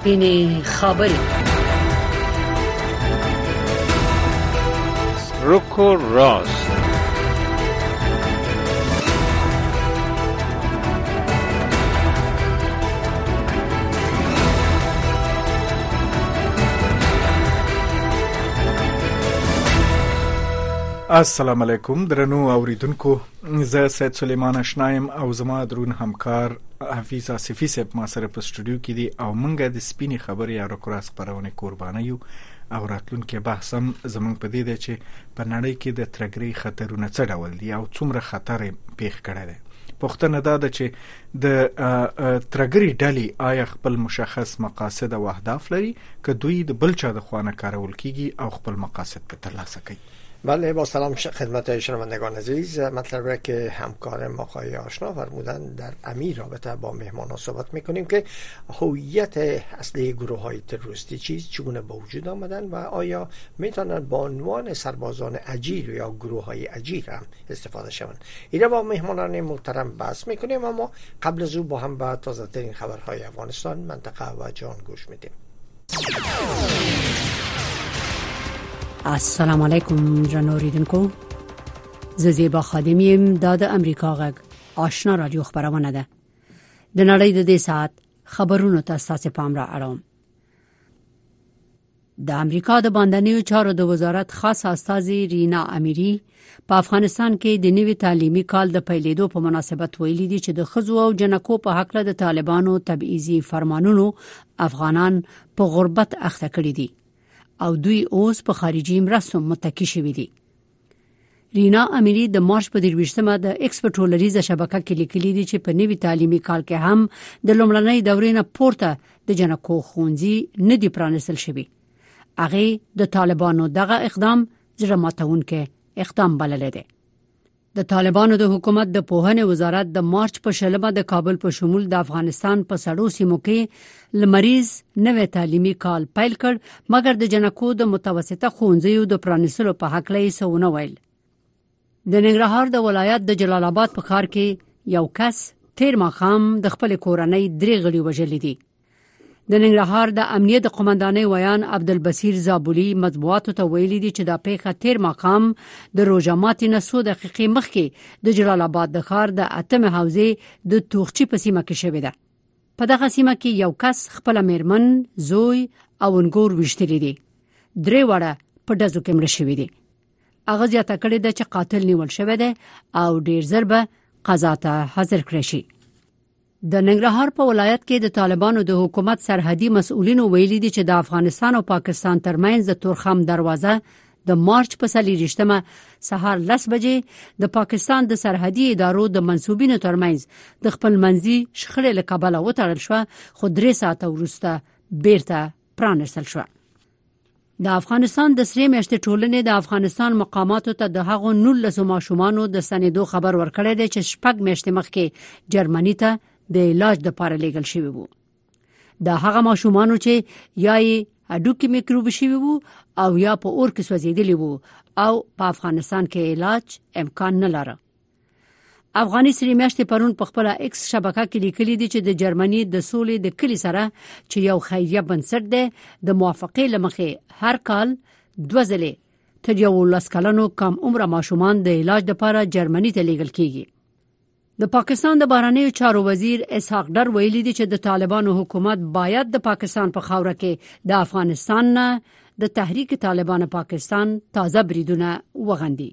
سپینې خبرې. رک و راست. السلام علیکم درنو اوریدونکو، زه سید سلیمان اشنایم او زما درون همکار حفیظ آصفی صاحب ما سره په سټوډیو کې دي او مونږه د سپینې خبرې یا رکراس خبرونه قربانه یو او راتلونکي بحث هم زمونږ په دې دی چې په نړۍ کې د ترګرۍ خطرونه څه ډول دي او څومره خطر پیښ کړی دی. پوښتنه دا ده چې د ترګرۍ ډلې آیا خپل مشخص مقاصد او اهداف لري که دوی د بل چا د خوا نه کارول کیږي او خپل مقاصد په ترلاسه کوي؟ بله، با سلام خدمت شنوندگان عزیز. مطلب را که همکار ما آقای آشنا فرمودن در امیر رابطه با مهمانان صحبت میکنیم که هویت اصلی گروه های تروریستی چیست، چگونه به وجود آمدن و آیا میتونن با عنوان سربازان اجیر یا گروه های اجیر هم استفاده شوند. این با مهمانان محترم بحث میکنیم، اما قبل از او با هم به تازه ترین خبرهای افغانستان، منطقه و جهان گوش میدیم. السلام علیکم جناب اوریدونکو، زه زیبا خادمیم. دا د امریکا غږ آشنا رادیو خبرونه ده. د نړۍ د دې ساعت خبرونو ته تاسو پام را اړوم. د امریکا د باندنیو چارو د وزارت خاص استاذي رینا امیری په افغانستان کې د نوي تعلیمي کال د پیلېدو په مناسبت ویلي دي چې د خزو او جنکو په حق له د طالبانو تبعیضي فرمانونو افغانان په غربت اخته کړي دي او دوی اوس په خارجي مرستو متکی شوي دي. رینا امیری د مارچ په 23مه د ایکس په ټولریزه شبکه کې لیکلي دي چې په نوي تعلیمي کال کې هم د لومړنۍ دورې نه پورته د جنکو ښوونځي نه دي پرانیستل شوي. هغه د طالبانو دغه اقدام زړه ماتونکی اقدام بللی دی. د طالبانو د حکومت د پوهنې وزارت د مارچ په 20 د کابل په شمول د افغانستان په سړو سیمو کې لمریز نوې تعلیمي کال پیل کړ، مګر د جنکو د متوسطه ښوونځیو د پرانیستلو په حق لې سونه ویل. د ننګرهار د ولایت د جلال آباد په ښار کې یو کس تیر ماښام د خپل کورنۍ 3 غړي وژلي دي. د ننګرهار د امنیت د قومندانۍ ویان عبدالبصیر زابولی مطبوعاتو ته ویلي دي چې دا پیښه تیر ماښام د روژه ماتي نه 100 دقیقې مخکې د جلال آباد د ښار د اتمه حوزې د توغچی په سیمه کې شوې ده. په دغه سیمه کې یو کس خپل میرمن، زوی او انګور وشتلي دي. 3 وړه په دزو کې مړ شوي دي. هغه زیاته کړې ده چې قاتل نیول شوی دی او ډیر زر به قضا ته حاضر کړي شي. د ننګرهار په ولایت کې د طالبانو د حکومت سرحدي مسؤلینو ویلي دي چې د افغانستان او پاکستان ترمنځ د تورخم دروازه د مارچ په 23مه سهار 10 بجې د پاکستان د سرحدي ادارو د منسوبینو ترمنځ د خپل منځي شخړې له کبله وتړل شو، خو 3 ساعته وروسته بیرته پرانیستل شو. د افغانستان د سری میاشتې ټولنې د افغانستان مقاماتو ته د هغو 19 ماشومانو د سندو خبر ورکړی دی چې شپږ میاشتې مخکې جرمني ته د علاج د لپاره لیږل شوی وو. دا هغه ماشومانو چې یا یې هډوکي میکروب شوی وو او یا په اور کې سوځېدلی وو او په افغانستان کې علاج امکان نه لاره. افغاني سری میاشتې پرون په خپل ایکس شبکه کې لیکلي دي چې د جرمني د سولې د کلی سره چې یو خیریه بنسټ دی د موافقې لمخې هر کال 2 ځلې تر 11 کلنو کم عمره ماشومان د علاج لپاره جرمني ته لیږل کیږي. د پاکستان د بهرنیو چارو وزیر اسحاق ډر ویلي دي چې د طالبانو حکومت باید د پاکستان په خاوره کې د افغانستان نه د تحریک طالبان پاکستان تازه بریدونه وغندي.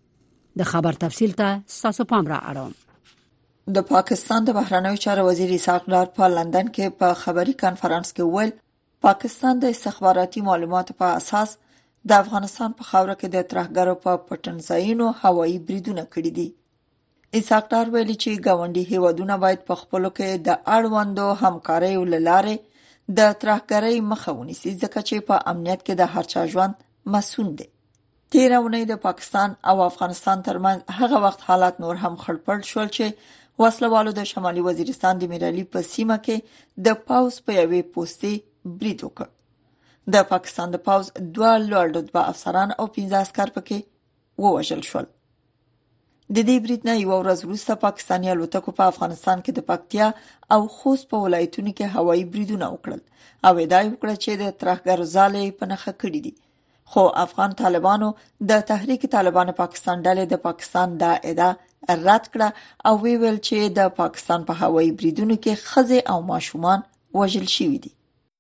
د خبر تفصیل ته تاسو پام را اړوم. د پاکستان د بهرنیو چارو وزیر اسحاق ډر په لندن کې په خبري کانفرنس کې ویل پاکستان د استخباراتي معلوماتو په اساس د افغانستان په خاوره کې د ترهګرو په پټنځایونو هوایي بریدونه کړي دي. اسحاق ډار ویلي چې ګاونډي هیوادونه باید په خپلو کې د اړوندو همکاریو له لارې د ترهګرۍ مخه ونیسي، ځکه چې په امنیت کې د هر چا ژوند مسؤل دی. تیره اونۍ د پاکستان او افغانستان ترمنځ هغه وخت حالات نور هم خړپړ شول چې وسلوالو د شمالي وزیرستان د میرعلي په سیمه کې د پاوز په یوې پوستې برید وکړ. د پاکستان د پاوز 2 لوړ رتبه افسران او 15 عسکر پکې ووژل شول. د دې برید نه یو ورځ وروسته پاکستاني الوتکو په افغانستان کې د پکتیا او خوست په ولایتونو کې هوایي بریدونه وکړل او ادعا وکړه چې د ترهګرو ځالې په نښه کړې دي. خو افغان طالبانو د تحریک طالبان پاکستان ډلې د پاکستان دا ادعا رد کړه او ویل چې د پاکستان په هوایي بریدونو کې ښځې او ماشومان وژل شوي دي.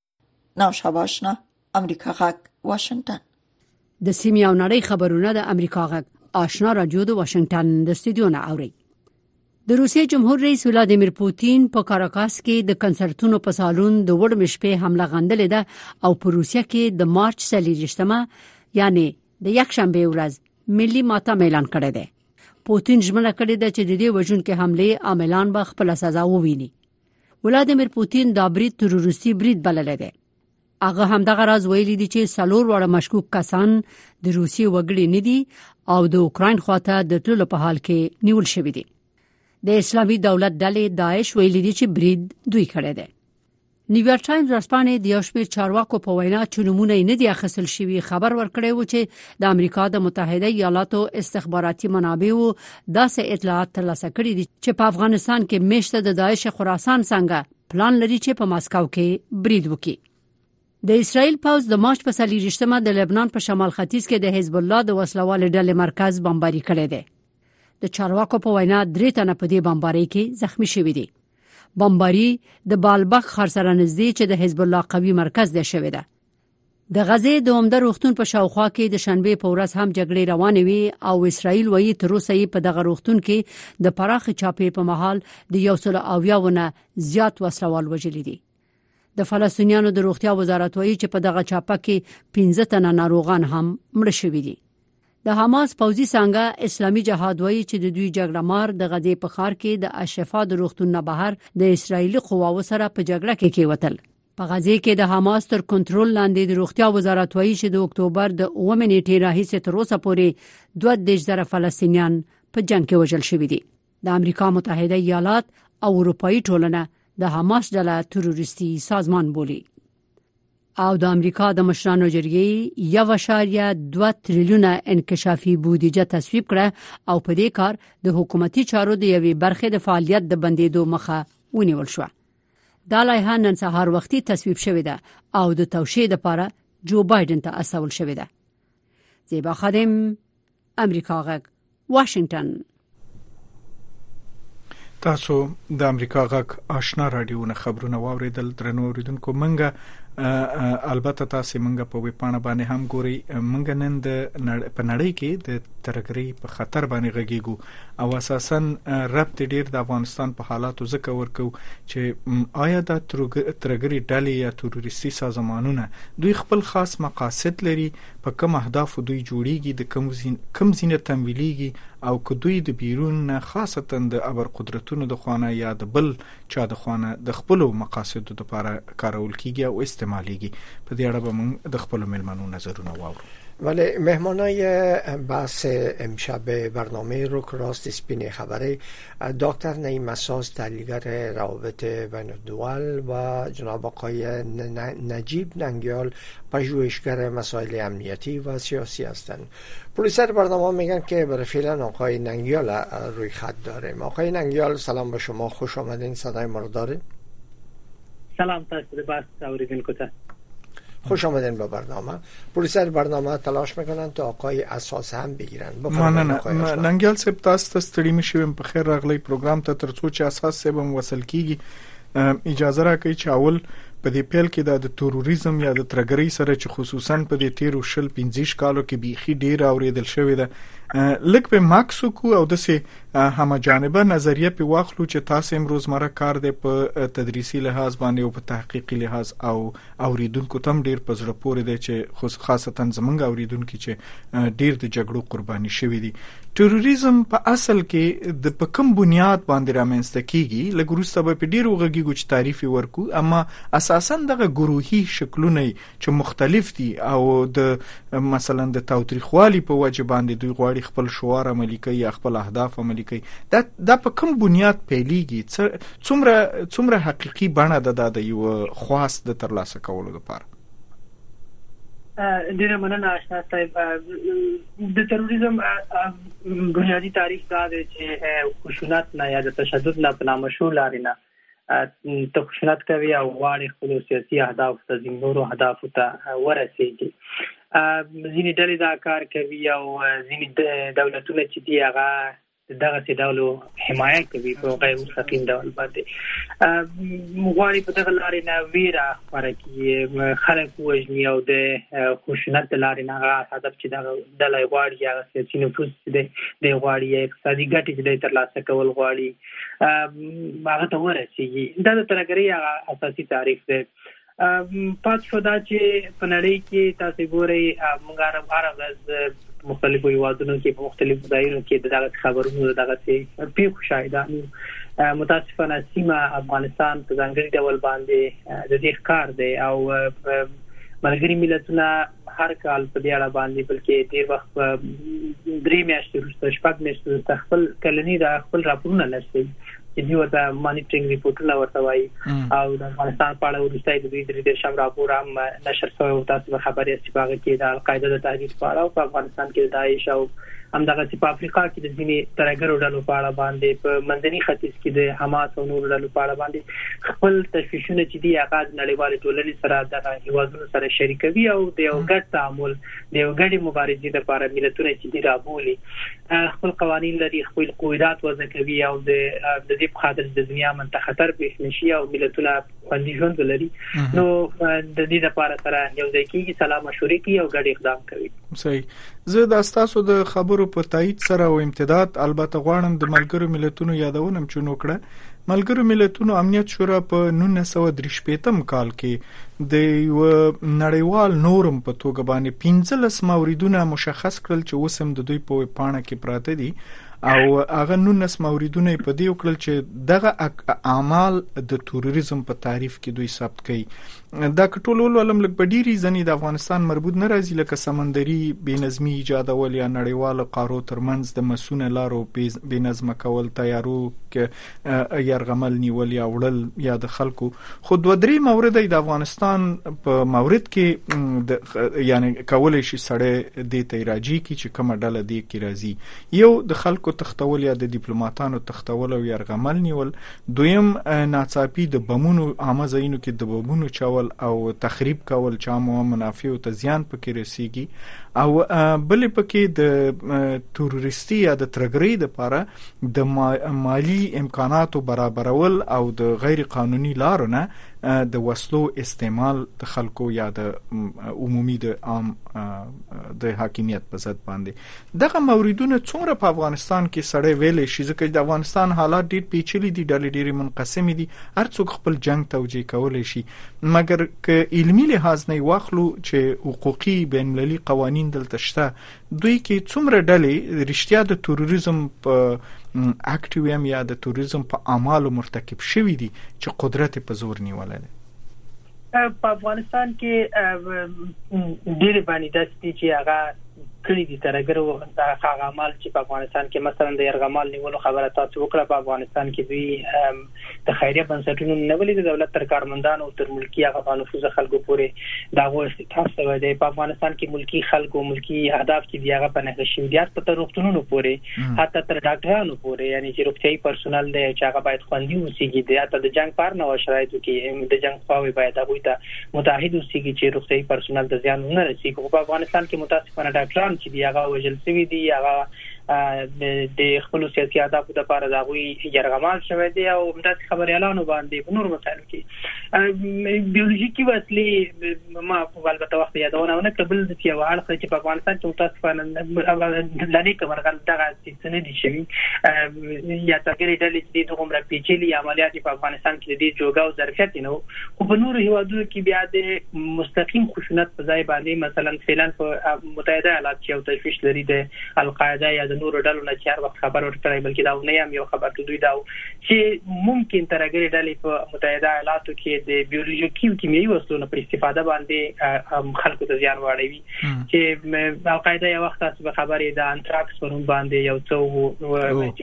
نوشابه آشنا، امریکا غږ، واشنگټن. د سیمې او نړۍ خبرونه د امریکا غږ آشنا رادیو د واشنگټن د استودیو نه اوري. د روسیې جمهور رئیس ولادیمیر پوتین په کاراکاس کې د کنسرتونو په سالون د وړمې شپې حمله غندلې ده او په روسیه کې د مارچ 23 یعنی د یکشنبه ورځ ملي ماتم اعلان کړی دی. پوتین ژمنه کړې ده چې د دې وژونکو حملې عاملان به خپل سزا وویني. ولادیمیر پوتین دا برید تروریستي برید بللی دی. هغه هم دغه راز ویلي دي چې 4 وړه مشکوک کسان د روسیې وګړي نه دي او د اوکراین خواته د ټولو په حال کې نیول شوی دي. د اسلامي دولت ډلې داعش ویلي دي چې برید دوی کړی دی. نیویارک ټایمز ورځپاڼې د یو شمېر چارواکو په وینا چې نمونه نه دي اخیستل شوي خبر ورکړی و چې د امریکا د متحده ایالاتو استخباراتي منابعو داسې اطلاعات ترلاسه کړي دي چې په افغانستان کې میشته د داعش خراسان څنګه پلان لري چې په ماسکو کې برید وکړي. د اسرائیل پوځ د مارچ په 23 د لبنان په شمال ختیځ کې د حزب الله د وسلوال ډلې مرکز بمباري کړی دی. د چارواکو په وینا 3 تنه په دې بمباري کې زخمی شوي دي. بمباري د بالبک ښار سره نږدې چې د حزب الله قوي مرکز دی شوی ده. د غزې د عمده روغتون په شاوخوا کې د شنبه په ورځ هم جګړې روانې وي او اسرائیل وایي تر اوسه په دغه روغتون کې د پراخ چاپې په محل د 180 ونه زیات وسلوال وژلي دي. د فلسطینیانو د روغتیا وزارت وایي چې په دغه چاپه کې 15 تنه ناروغان هم مړ شوي دي. د حماس پوځي څنګه اسلامي جهاد وایي چې د دوی جګړه مار د غزې په ښار کې د اشفا د روغتون نه بهر د اسرایلی قواو سره په جګړه کې کېوتل. په غزې کې د حماس تر کنټرول لاندې د روغتیا وزارت وایي چې د اکتوبر د 9 نیټې راهیسې تر اوسه پورې 22,000 فلسطینیان په جنگ کې وژل شوي دي. د امریکا متحده ایالات او اروپאי ټولنه د حماس ډله تروریستي سازمان بولي. او د امریکا د مشرانو جرګې 1.2 تریلیون انکشافي بودیجه تصویب کړه او په دې کار د حکومتي چارو د یوې برخې د فعالیت د بندیدو مخه ونیول شو. دا لایحه نن سهار وختي تصویب شوې ده او د توشیح لپاره جو بایدن ته استول شوې ده. زیبا خادم، امریکا غږ، واشنگټن. تاسو د امریکا غږ آشنا رادیو نه خبرونه واوریدل. درنو اوریدونکو، منګه البته تاسو منګه په ویبپاڼه باندې هم ګوري. منګه نن د په نړۍ کې د ترګری په خطر باندې غږیږو او اساسا ربط ډیر د افغانستان په حالاتو ذکر ورکو چې آیا د ترګری ډلې یا تروریستي سازمانونه دوی خپل خاص مقاصد لري، په کوم اهداف دوی جوړیږي، د کم زینه تمویليږي او که دوی د بیرون خاصتا د ابر قدرتونو د خوانه یا د بل چا د خوانه د خپل مقاصدو لپاره کارول کیږي او استعماليږي. په دې اړه به موږ د خپل ملمنو نظرونه واورو. ولی مهمانای بحث امشب برنامه رو که راست سپین خبره دکتر نعیم مساز، تحلیلگر روابط بین الدول و جناب آقای نجیب ننگیال، پژوهشگر مسائل امنیتی و سیاسی هستند. پرویسر برنامه میگن که برای فعلا آقای ننگیال روی خط داریم. آقای ننگیال سلام به شما، خوش آمدین. صدای ما رو دارین؟ سلام تاسو د بحث اوریدونکو ته خوش آمدین به برنامه. پرویسر برنامه تلاش میکنن تا آقای اساس هم بگیرن. مننه ننگیال صاحب، تاسو ستړي مشوم. په خیر راغلی پروګرام ته. ترڅو چې اساس صاحب وصل کیږي اجازه راکړئ چې اول په دې پیل کې د تروریزم یا د ترګری سره چې خصوصا په دې 13-15 کالو کې بيخي ډیر اوریدل شوی ده، لکه په ماکسوکو او د سه هم جانبه نظریه په واخلو چې تاسو هم روزمره کار دی په تدریسي لحاظ باندې او په تحقیقي لحاظ او اوریدونکو تم ډیر پزړه پورې دی چې خاصتا زمونږ اوریدونکو چې ډیر د جګړو قرباني شوی دي. تروریزم په اصل کې د په کوم بنیاد باندې رامنځته کیږي؟ لګروسته به په ډیرو غږیږي چې تعریف ورکو، اما اساسا دغه ګروهي شکلونه چې مختلف دي او د مثلا د تاوتریخوالي په وجه باندې دوی غواړي خپل شعار عملي کوي یا خپل اهداف عملي کوي، دا په کوم بنیاد پیلېږي؟ څومره حقيقي بڼه ده د یو خواست د ترلاسه کولو لپاره؟ ډیره مننه آشنا صاحب. د تروریزم بنیادی تعریف دا دی چې خشونت نه یا د تشدد نه په نامشهور لارې نه ته خشونت کوي او غواړي خپل سیاسي اهداف ته نورو اهدافو ته ورسیږي. ځینې ډلې دا کار کوي او ځینې دولتونه چې دي هغه دغه ډول حمایت کوي په غیر مستقیم ډول باندې. غواړي په دغه لارې نه ویره خپره کړي، خلک وژني او د خشونت د لارې نه هغه هدف چې دغه ډله غواړي هغه سیاسي نفوذ چې دی غواړي، اقتصادي ګټې چې دی ترلاسه کول غواړي هغه ته ورسیږي. دا د ترهګرۍ هغه اساسي تعریف دی. پات شو دا چې په نړۍ کې تاسو ګورئ موږ هر ورځ مختلفو هیوادونو کې په مختلفو ځایونو کې دغه خبرونو دغه پیښو شاهدان یو. متاسفانه سیمه افغانستان په ځانګړي ډول باندې د دې ښکار دی او ملګري ملتونه هر کال په دې اړه باندې بلکې ډېر وخت 3 میاشتې وروسته 4 میاشتې وروسته خپل کلني د خپل راپورونه لري چې دوی ورته مانیټرینګ ریپورټونه ورته وایي او د افغانستان په اړه وروسته د دوی د شام راپور هم نشر شوی او تاسو به خبرې استفاده کوي کې د القاعده د تهدید په اړه او په افغانستان کې د داعش او همدغه په افریقا کې د ځینې ترهګرو ډلو په اړه باندې په منځني ختیځ کې د حماس او نورو ډلو په اړه باندې خپل تشویشونه چې دي هغه د نړیوال ټولنې سره د هیوادونو سره شریکوي او د یو ګډ تعامل د یو ګډې مبارزې لپاره ملتونه چې دي رابولي، خپل قوانین لري، خپل قواعد وضع کوي او د دې په خاطر د دنیا منته خطر پیښ نشي او ملتونه خوندي ژوند ولري. نو د دې لپاره سره یو ځای کېږي، سلام مشورې کوي او ګډ اقدام کوي. صحیح. زه د تاسو د خبرو په تایید سره او امتداد البته غواړم د ملګرو ملتونو یادونم چې نوکړه. ملګرو ملتونو امنیت شورا په 1983 کال کې د یو نړیوال نورم په توګه باندې 15 موردونه مشخص کړل چې وسم د دوی په پاڼه کې پراته دي او هغه 19 موردونه په دې وکړل چې دغه اعمال د تروریزم په تعریف کې دوی ثبت کړي. دا ټول علم لکه په ډیری ځنې د افغانستان مربوط نه راځي، لکه سمندري بېنظمي ایجادول یا نړیوال قارو ترمنځ د مسونه لارو بېنظمه کول، تیارو کې يرغمل نیول یا وړل یا د خلکو. خو 2-3 مورد د افغانستان په مورد کې یعنی کولای شي سړی د تیراجی کې چې کومه ډله دی کې راځي. یو د خلکو تختول یا د ډیپلوماټانو تختول او يرغمل نیول، دویم ناڅاپي د بمونو عامه ځایونو کې د بمونو چول او تخریب کول چې عامه منافع او زیان پکې رسیږي، او بل پکې د تروریستي یا د ترهګرۍ لپاره د مالی امکاناتو برابرول او د غیر قانوني لارو نه د وسلو استعمال د خلکو یا د عمومي د عام د حاکمیت په ضد باندې. دغه موردونه څومره په افغانستان کې سړی ویلې شي، ځکه د افغانستان حالات ډېر پیچلي دي، ډلې ډېرې منقسمې دي، هر څوک خپل جنگ توجیه کولی شي. مګر که علمي لحاظ نه واخلو چې حقوقي بین المللي قوانین دلته شته، دوی کې څومره ډلې رښتیا د تروریزم په اکټیویم یا د تروریزم په اعمالو مرتکب شوي دي چې قدرت په زور نیولای. په افغانستان کې ډېر باندې داسې چې هغه کړي دي ترهګرو هغه عمل چې په افغانستان کې مثلا د يرغمال نیولو خبره تاسو وکړه. په افغانستان کې دوی د خیریه بنسټونو نیولې د دولت تر کارمندانو تر ملکی هغه نفوذ خلکو پورې دغه استثمار شوی دی. په افغانستان کې ملکی خلکو ملکی اهداف چې دی هغه په نښه شوي دي، په تر روغتونونو پورې حتی تر ډاکټرانو پورې، یعنی چې روغتیايي پرسونل دی چې هغه باید خوندي اوسېږي، دی حتی د جنگ پر نه شرایطو کې د جنگ خواوې باید هغوی ته متحد اوسېږي چې روغتیايي پرسونل ته زیان ونه رسېږي. په افغانستان کې متاسفانه ډاکټران چې دی هغه وژل شوي دي، هغه د خپل سیاسي اهدافو لپاره د هغوی يرغمال شوی دی او همداسې خبریالانو باندې په نورو مسایلو کې بیولوژیکي وسلې ما البته وخت یادونه ونه کړه. بل د یو اړخ چې په افغانستان کې متاسفانه لنې کمرغل دغه څه نه دي شوي یا تغیر ډلې چې دومره پیچلي عملیات په افغانستان کې د جوګه او ظرفیت نه وو، خو په نورو هیوادونو کې بیا د مستقیم خشونت په ځای باندې مثلا فعلا په متحده ایالات کې یو تشویش لري د القاعده یا د نورو ډلو نه چې هر وخت خبر ورکړي، بلکې دا نه هم یو خبر ته دوی دا چې ممکن ترهګري ډلې په متحده ایالاتو کې د بیولوژیکي او کیمیاوي وسلو نه پر استفاده باندې خلکو ته زیان واړوي. چې القاعده یو وخت تاسو به خبرې د انتراکس پر باندې یو څو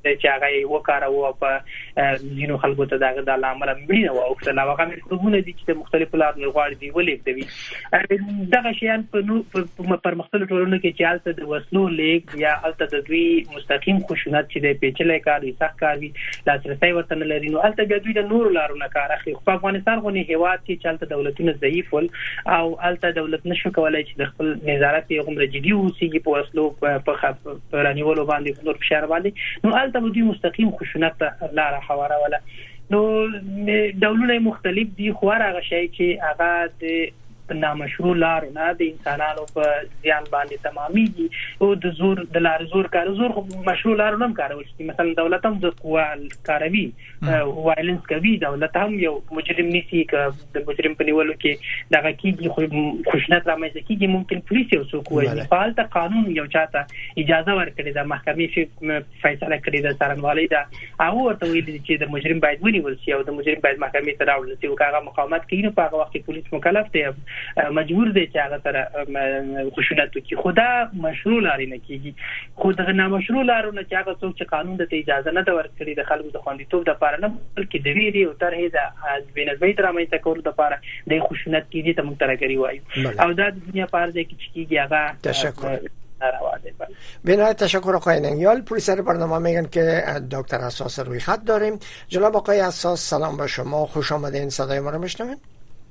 چې هغه وکړو په ځینو خلکو ته دغه د عامل مړینه او خپل هغه مکروبونه دي چې مختلفو لارو غواړي دی ولې دغه شیان په پرمختللو ټولنو کې چې حالت د وسلو لیک یا حالت د دوی مستقیم خشونت چې د پیچلې کار سخت کاری لاسرسي ورته لري نو حالت د دوی د نور لارو نه کار اخلي په افغانستان غونې هیواد کې چلته دولتونه ضعیف ول او حالت دولت نشو کولای چې د خپل نظارت یې غومره جدي اوسېږي په وسلو په رانیولو باندې نور فشار باندې نو حالت دوی مستقیم خشونت لاره حواله ولا نو دولتونه مختلف دي خو هغه شی چې هغه د نامشروع لارو نه د انسانانو په ځان باندې تمامېږي او د زور د لار زور کار زور مشروع لارو نه کارول شي مثلا دولت هم د قوا کاروي وایلنس کوي دولت هم یو مجرم نسی ک د مجرم په نیولو کې دغه کیږي خو خشونت رامنځته کیږي ممکن پولیس یو څوک وایي فعال ته قانون یو چاته اجازه ورکړي د محکمې چې فیصله کړي د څارنوالۍ دا هغه ورته ویلي چې د مجرم باید ونیول شي او د مجرم باید محکمې ته راوړل شي او هغه مقاومت کوي نو په هغه وخت پولیس مکلف دی مجبور دی چې هغه سره خشونت وکړي خدا مشروع لارې نه کیږي خو د نامشروع لارو نه چې هغه څوک چې قانون ته اجازه نه ورکړي د خلکو د خوندیتوب لپاره نه بلکې د ویری او طرحې د بینظمۍ تر رامنځته کولو لپاره د خشونت کیږي ته موږ ترګری وایو او دا د دنیا په اړه کې کیږي هغه تشکر بنای تشکر آقای ننگیال پرویسر برنامه میگن که دکتر اساس روی خط داریم جناب آقای اساس سلام به شما خوش آمدین صدای ما رو میشنوین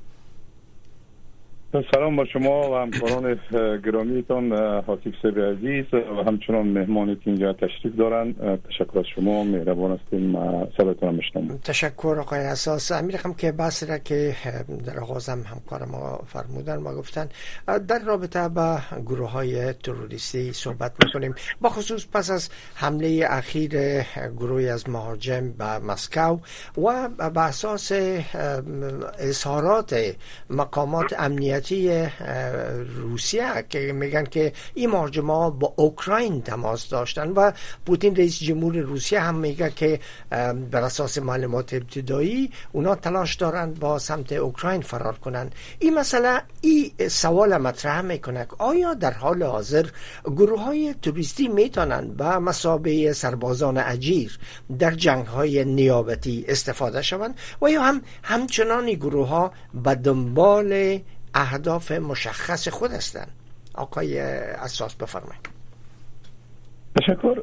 سلام با شما و همکاران گرامیتان حاطف صاحب عزیز و همچنان مهمانی که اینجا تشریف دارن تشکر از شما مهربان هستیم صداتون میشنوم تشکر آقای اساس میرم که بحث را که در آغاز هم همکار ما فرمودن ما گفتن در رابطه با گروه های تروریستی صحبت میکنیم با خصوص پس از حمله اخیر گروهی از مهاجم به مسکو و به اساس اظهارات مقامات امنیتی روسیه که میگن که این مهاجما با اوکراین تماس داشتن و پوتین رئیس جمهور روسیه هم میگه که بر اساس معلومات ابتدایی اونا تلاش دارن با سمت اوکراین فرار کنن این مسئله این سوال مطرح میکنه آیا در حال حاضر گروه های تروریستی میتونن به مثابه سربازان اجیر در جنگ های نیابتی استفاده شوند و یا همچنان گروه ها به دنبال اهداف مشخص خود هستند آقای اساس بفرمایید تشکر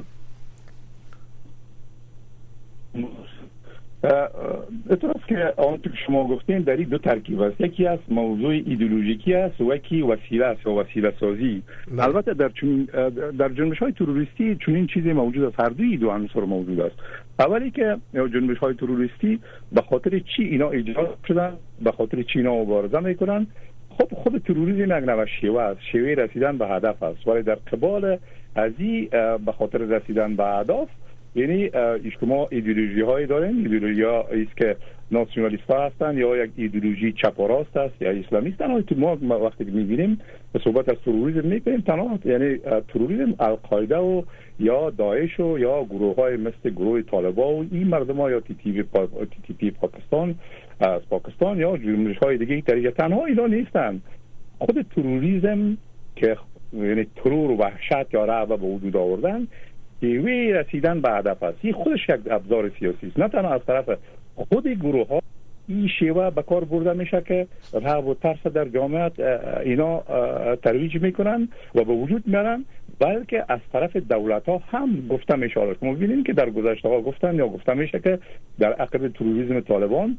اعتراض که آنچه که شما گفتین در این دو ترکیب است یکی از موضوع ایدئولوژیکی است و یکی وسیله است و وسیله سازی البته در جنبش‌های تروریستی چنین چیزی موجود است هر دوی دو عنصر موجود است اولی که جنبش‌های تروریستی به خاطر چی اینا ایجاد شدن به خاطر چی اینا مبارزه میکنن خود تروریسم یک نوع شیوه است شیوه رسیدن به هدف است ولی در قبال از این به خاطر رسیدن به هدف یعنی شما ایدئولوژی هایی دارین ایدئولوژی هایی است که ناسیونالیست ها هستند یا یک ایدئولوژی چپ و راست است یا اسلامیست است ما وقتی میبینیم به صحبت از تروریسم میکنیم تنها یعنی تروریسم القاعده و یا داعش و یا گروه های مثل گروه طالبان و این مردم ها یا تی پی پاکستان از پاکستان یا جنبش های دیگه طریقه تنها اینا نیستند خود تروریسم که یعنی ترور و وحشت یا رعب به وجود آوردن شیوه رسیدن به هدف است این خودش یک ابزار سیاسی است نه تنها از طرف خود گروه ها این شیوه به کار برده میشه که رعب و ترس در جامعه اینا ترویج میکنن و به وجود میارن بلکه از طرف دولت ها هم گفته میشه ما ببینیم که در گذشته ها گفتن یا گفته میشه که در عقب تروریسم طالبان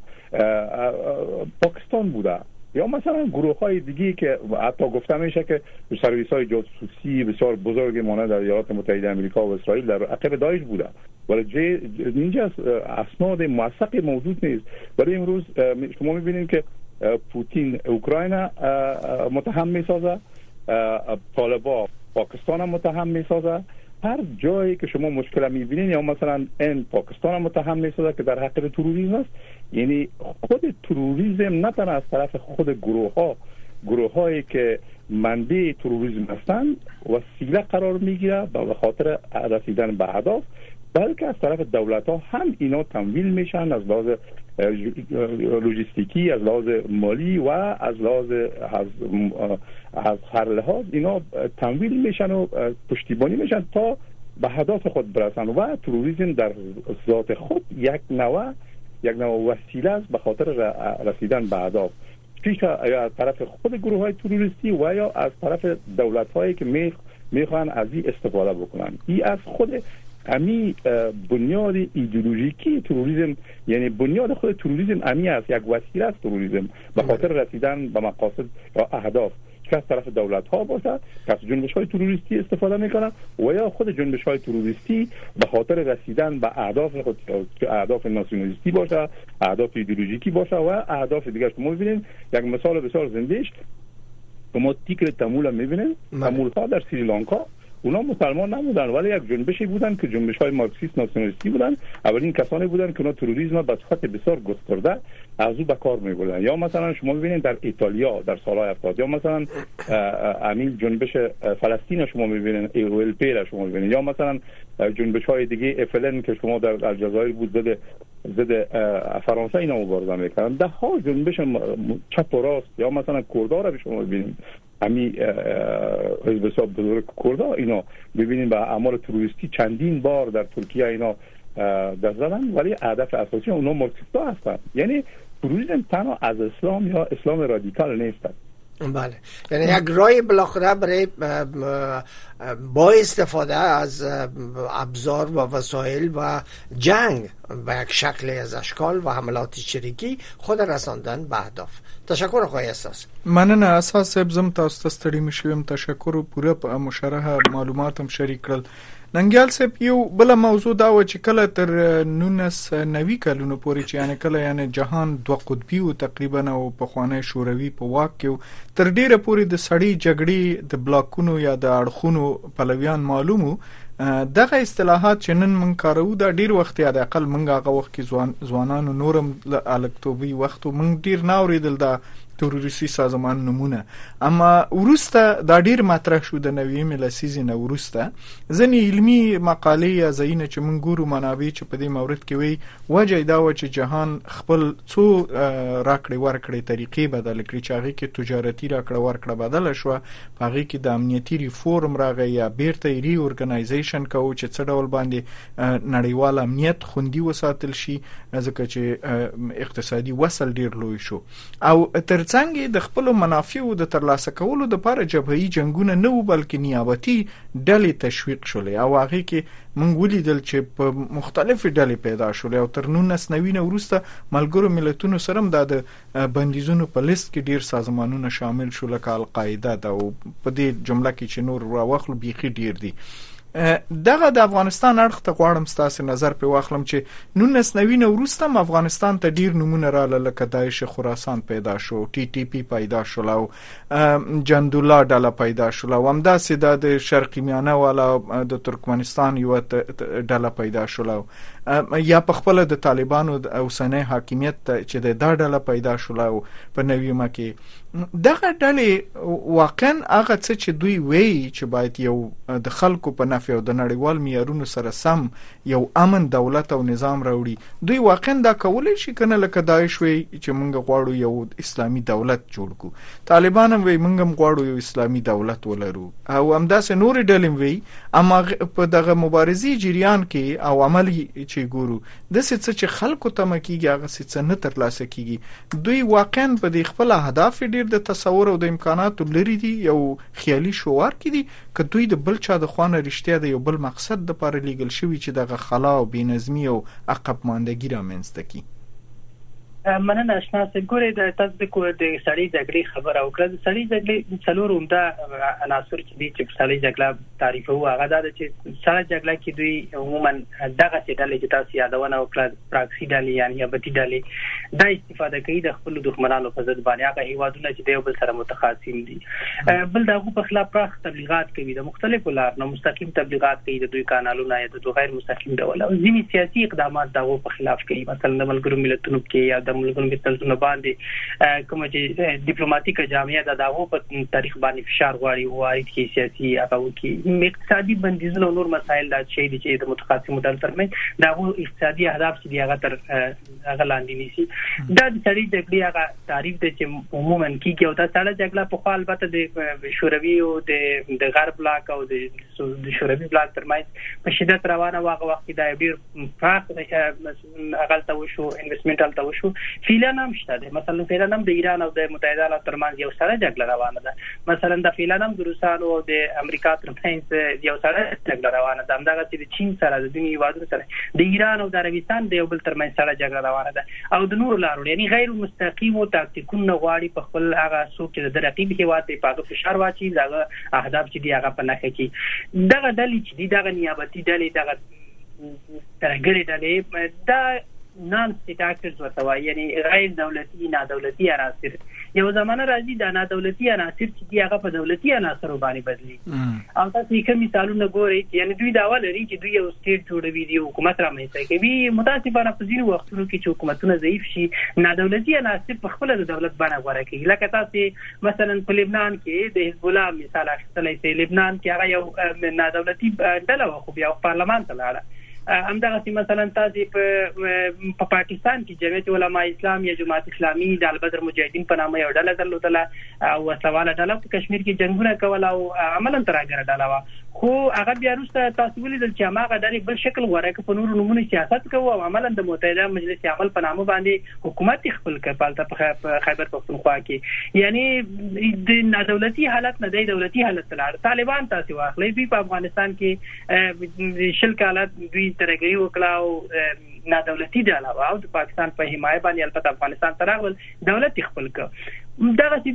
پاکستان بوده یا مثلا گروه های دیگه که حتی گفته میشه که سرویس های جاسوسی بسیار بزرگ مانند در ایالات متحده آمریکا و اسرائیل در عقب داعش بوده ولی اینجا اسناد موثق موجود نیست ولی امروز شما میبینید که پوتین اوکراین متهم میسازه طالبان پاکستان هم متهم میسازه هر جایی که شما مشکل میبینید یا مثلا این پاکستان هم متهم میسازه که در حق تروریسم است یعنی خود تروریسم نه تنها از طرف خود گروه هایی که منبع تروریسم هستند وسیله قرار میگیره به خاطر رسیدن به هدف بلکه از طرف دولت ها هم اینا تمویل میشن از لحاظ لوجستیکی از لحاظ مالی و از لحاظ از هر لحاظ اینا تمویل میشن و پشتیبانی میشن تا به هدف خود برسند و تروریسم در ذات خود یک نوع وسیله است به خاطر رسیدن به اهداف، پیش از طرف خود گروه های تروریستی و یا از طرف دولت هایی که میخوان از این استفاده بکنن. این از خود امی بنیاد ایدئولوژیکی تروریسم، یعنی بنیاد خود تروریسم امی است، یک وسیله است تروریسم به خاطر رسیدن به مقاصد یا اهداف که از طرف دولت ها باشه که از جنبش های تروریستی استفاده میکنن و یا خود جنبش های تروریستی به خاطر رسیدن به اهداف خود که اهداف ناسیونالیستی باشه، اهداف ایدئولوژیکی باشه و اهداف دیگر. شما میبینید یک مثال بسیار زندهش که ما تیکر تمول میبینیم، تمول ها در سریلانکا اونا مسلمان نبودن ولی یک جنبشی بودن که جنبش های مارکسیست ناسیونالیستی بودن. اولین کسانی بودن که اونا تروریسم به صورت بسیار گسترده از او به کار میبردن. یا مثلا شما ببینید در ایتالیا در سالهای 70، یا مثلا همین جنبش فلسطین شما میبینید، AOLP را شما میبینید، یا مثلا جنبش های دیگه FLN که شما در الجزایر بود ضد فرانسه اینا مبارزه میکردن. ده ها جنبش چپ و راست، یا مثلا کردها را شما ببینید، همین حزب ساب بزرگ کردها اینا ببینید به اعمال تروریستی چندین بار در ترکیه اینا دست زدن ولی هدف اساسی اونا مارکسیستا هستند. یعنی تروریسم تنها از اسلام یا اسلام رادیکال نیست. بله، یعنی یک راه بالاخره برای با استفاده از ابزار و وسایل و جنگ به یک شکل از اشکال و حملات چریکی خود رساندن به اهداف. تشکر آقای اساس. مننه اساس زم تاسو ته ستړي مشوم. تشکر او پوره په مشرحه معلوماتم شریک کړل. ننګیال صاحب یو بل موضوع دا و چې کله تر 1990 کلونو پورې چې یعنی کله یعنی جهان دوه قطبی او تقریبا او په خوانه شوروي په واک کې تر ډیره پورې د سړی جګړې د بلاکونو یا د اړخونو پلویان معلومو. دغه اصطلاحات چې نن من کارو دا ډیر وخت یا د اقل منګه هغه وخت کې ځوانانو نورم الکتوبي وخت من ډیر ناوریدل دا تروریستی سازمان نمونه. اما ورسته دا ډیر مطرح شو د 90 لسیزې نه ورسته ځنې علمي مقالې یا ځینې چې موږ ګورو منابع چې په دې مورد کې وی وجه دا و چې جهان خپل څو راکړې ورکړې طریقې بدل کړې چې هغه کې تجارتي راکړه ورکړه بدل شو، هغه کې د امنیتي ریفورم راغی یا بیرته ری اورګنایزیشن کوو چې څه ډول باندې نړیوال امنیت خوندي وساتل شي ځکه چې اقتصادي وصل ډیر لوی شو. او ترڅنګ د خپل منافعو د ترلاسه کولو د لپاره جبهي جنگونه نه و بلکې نیابتي ډلې تشویق شولې او هغه کې موږ ولیدل چې په مختلفو ډلې پیدا شولې او تر 1990 وروسته ملګرو ملتونو سره هم د بندیزونو په لیست کې ډیر سازمانونه شامل شول لکه القاعده او په دې جمله کې چې نور راوخلو بيخي ډیر دي. دغه د افغانستان اړخ ته غواړم ستاسو نظر په واخلم چې 1990 وروسته افغانستان ته ډیر نمونه رااله لکه داعش خراسان پیدا شو، TTP پیدا شو او جندولا ډله پیدا شو او همداسې د شرقي میانه والا د ترکمنستان یو ډله پیدا شو یا په خپل د طالبانو د اوسنۍ حاکمیت چې د ډله پیدا شو او په نویمه کې دغه ډلې واقعا هغه څه چې دوی وی چې باید یو د خلکو په نفع او د نړیوال معیارونو سره سم یو امن دولت او نظام راوړي، دوی واقعا دا کولای شي کنه لکه داعش وی چې موږ غواړو یو اسلامي دولت جوړ کړو، طالبان هم وی موږ هم غواړو یو اسلامي دولت ولرو او همداسې نور ډلې وی. اما په دغه مبارزې جریان کې او عملی چې ګورو د څه چې خلکو ته مکیږي هغه څه نه ترلاسه کیږي، دوی واقعا په دې خپل اهداف ډیر د تصور او د امکاناتو لري دي یو خیالي شعار کې دي که دوی د بل چا د خوانه رښتیا د یو بل مقصد د لپاره لیږل شوی چې دغه خلا او بېنظمي او عقب ماندګي رامنځته کړي. مننه اشنا څنګه د تاسو د سړی جګړې خبر او کړه. سړی جګړې څلور عمده عناصر چې دي چې سړی جګړه تعریف او هغه دا چې سړی جګړه کې دوی عموما دغه ډلې چې تاسو یادونه وکړه پراکسي ډلې یعنی یابتي ډلې دا استفاده کوي د خپل دښمنانو په ضد باندې هغه هیوادونه چې د یو بل سره متخاصم دي. بل دغه په خلاف پراخ تبلیغات کوي د مختلفو لارو مستقیم تبلیغات کوي د دوی کانالونو یا د غیر مستقیم ډول او ځینې سیاسي اقدامات دغه په خلاف کوي، مثلا د ملګرو ملتونو کې یا سره ملګرو مثالونه باندې کوم چې ډیپلوماټیک جامعه د داغو په تاریخ باندې فشار غواړي وایي چې سیاسي هغه کې اقتصادي بندیزونه او نور مسایل دا چې د متخصص مدل ترمنځ داغو اقتصادي اهداف چې هغه تر هغه لاندې نیسي دا د سړي جګړې هغه تعریف د چې عموما کیږي او دا سړي جګړه په خپل البته د شوروي او د غرب بلاک او د شوروي بلاک ترمنځ په شدت روانه واغه وخت دا ډیر فاق اغلطه وشو انویسټمنټ الته وشو فعلا هم شته مثلا فعلا هم د ایران او د متحده ایالاتو ترمنځ یو سره جګړه روانه ده مثلا د فعلا هم د روسانو او د امریکا ترمنځ یو سره جګړه روانه ده همدغه چې د چین سره د دنیا هیوادونو سره د ایران او د عربستان د یو بل ترمنځ سره جګړه روانه ده او د نور لارو یعنی غیر مستقیم او تاکتیکونه غواړي په خپل هغه څوک چې د رقیب هیواد په فشار واچي دغه اهداف چې دی هغه په نخښه کې دغه ډلې چې دی دغه نیابتي ډلې دغه ترګړې ډلې دا نان سټیټ اکټرز ورته وایي یعنی غیر دولتي نه دولتي عناصر یو زمانه راځي د نه دولتي عناصر چې دی هغه په دولتي عناصرو باندې بدلی او تاسو کوم مثالونه ګورئ یعنی دوی دا ولري چې دوی یو سټیټ جوړوي دی حکومت رامنځته کوي متاسفانه په ځینو وختونو کې چې حکومتونه ضعیف شي نه دولتي عناصر په خپل د دولت باندې غوړه کوي لکه تاسو مثلا په لبنان کې د حزب الله مثال اخیستلای شئ لبنان کې هغه یو نه دولتي ډله خو بیا پارلمان ته لاړه همدغه مثلا تاسو په پاکستان کې جمعیت علماء اسلام یا جماعت اسلامي د البدر مجاهدین په نامه یو ډله درلودله او وسواله ډله په کشمیر کې جنگونه کول او عملاً ترګره ډله وا خو هغه بیا وروسته تاسو ولیدل چې هغه ډلې بل شکل غوړه په نور نمونه سیاست کوي او عملاً د متحده مجلس عمل په نامه باندې حکومت خپل کپالته په خیبر پختونخوا کې یعنی د نادولتي حالت نه د دولتي حالت لار طالبان تاسو واخلې دوی په افغانستان کې شل کالات دوی ترګری وکړه او نادولتي ډله او د پاکستان په حمایت باندې البته افغانستان ترغول دولت خپل کړ دغه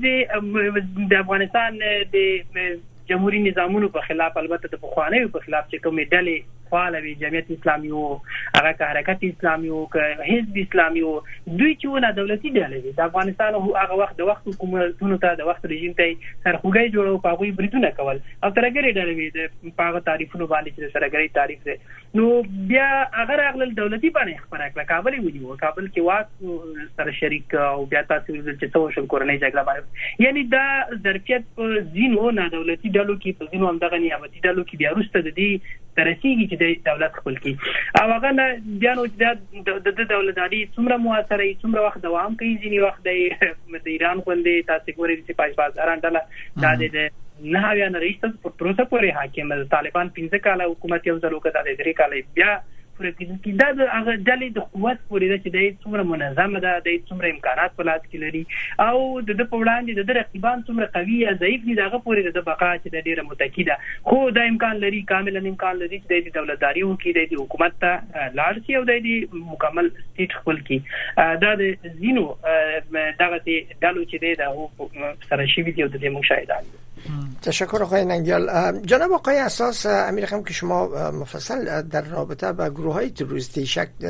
چې د افغانستان د جمهوریت نظامونو په خلاف البته د بخوانیو په خلاف چې کومې ډلې فعالوي جمعیت اسلامي او هغه حرکت اسلامي او حزب اسلامي او دوی چې نه دولتي ډلې د افغانستان هغه وخت د وخت حکومتونو ته د وخت رژیم ته سرخوږی جوړو په غوي بریدونه کول او ترګری ډلې د پاغه تعریفونو باندې چې سرګری تعریف ده نو بیا هغه راغله دولتي باندې خبره کړه کابل ونیو کابل کې واک سره شریک او بیا تاسو چې توشل کورنۍ جګړه باندې یعنی دا ظرفیت په زینو نه دولتي ډلو کې په زینو هم دغه نیابتي ډلو کې بیا وروسته د دې ترسيږي چې د دولت خپل کی او هغه نه بیا نو د دولتداري څومره موثره څومره وخت دوام کوي ځینی وخت د ایران خوندې تاسو ګورئ چې پاکستان ډله دا د نه بیا نه ریښت په پروسه پورې حاکم طالبان 15 کاله حکومت یو ځل وکړ د 3 کاله بیا پرې دا د هغه ډلې د قوت پورې ده چې د څومره منظمه ده د څومره امکانات په لاس کې لري او د په وړاندې د رقیبان څومره قوي یا ضعیف دي دغه پورې د بقا چې د ډیره متکیده خو د امکان لري کاملا امکان لري چې د دولتداري او کې د حکومت ته لاړ شي او د مکمل سټیټ خپل کی دا د زینو دغه ډلو چې د سره شي ویډیو د مشاهدان تشکر آقای ننگیال. جناب آقای اساس امیر خانم که شما مفصل در رابطه با گروه‌های تروریستی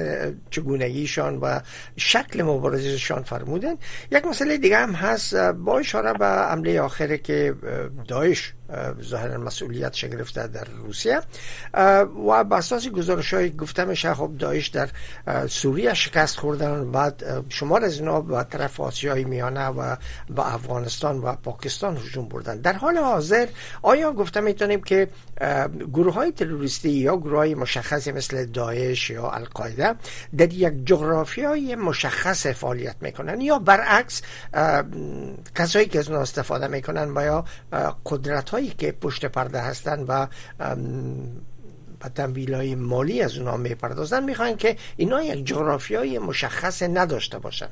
چگونگیشان و شکل مبارزشان فرمودن یک مسئله دیگه هم هست با اشاره به حمله آخری که داعش ظاهرا مسئولیتش گرفته در روسیه و بر اساس گزارش‌های گفته میشه خب داعش در سوریه شکست خوردن بعد شمار از اینا به طرف آسیای میانه و به افغانستان و پاکستان هجوم بردن. در حال حاضر آیا گفته میتونیم که گروه‌های تروریستی یا گروه‌های مشخصی مثل داعش یا القاعده در یک جغرافیای مشخص فعالیت میکنن یا برعکس کسایی که از اونها استفاده میکنن و یا قدرت‌هایی که پشت پرده هستن و تمویل‌های مالی از اونها میپردازن میخوان که اینا یک جغرافیای مشخص نداشته باشن؟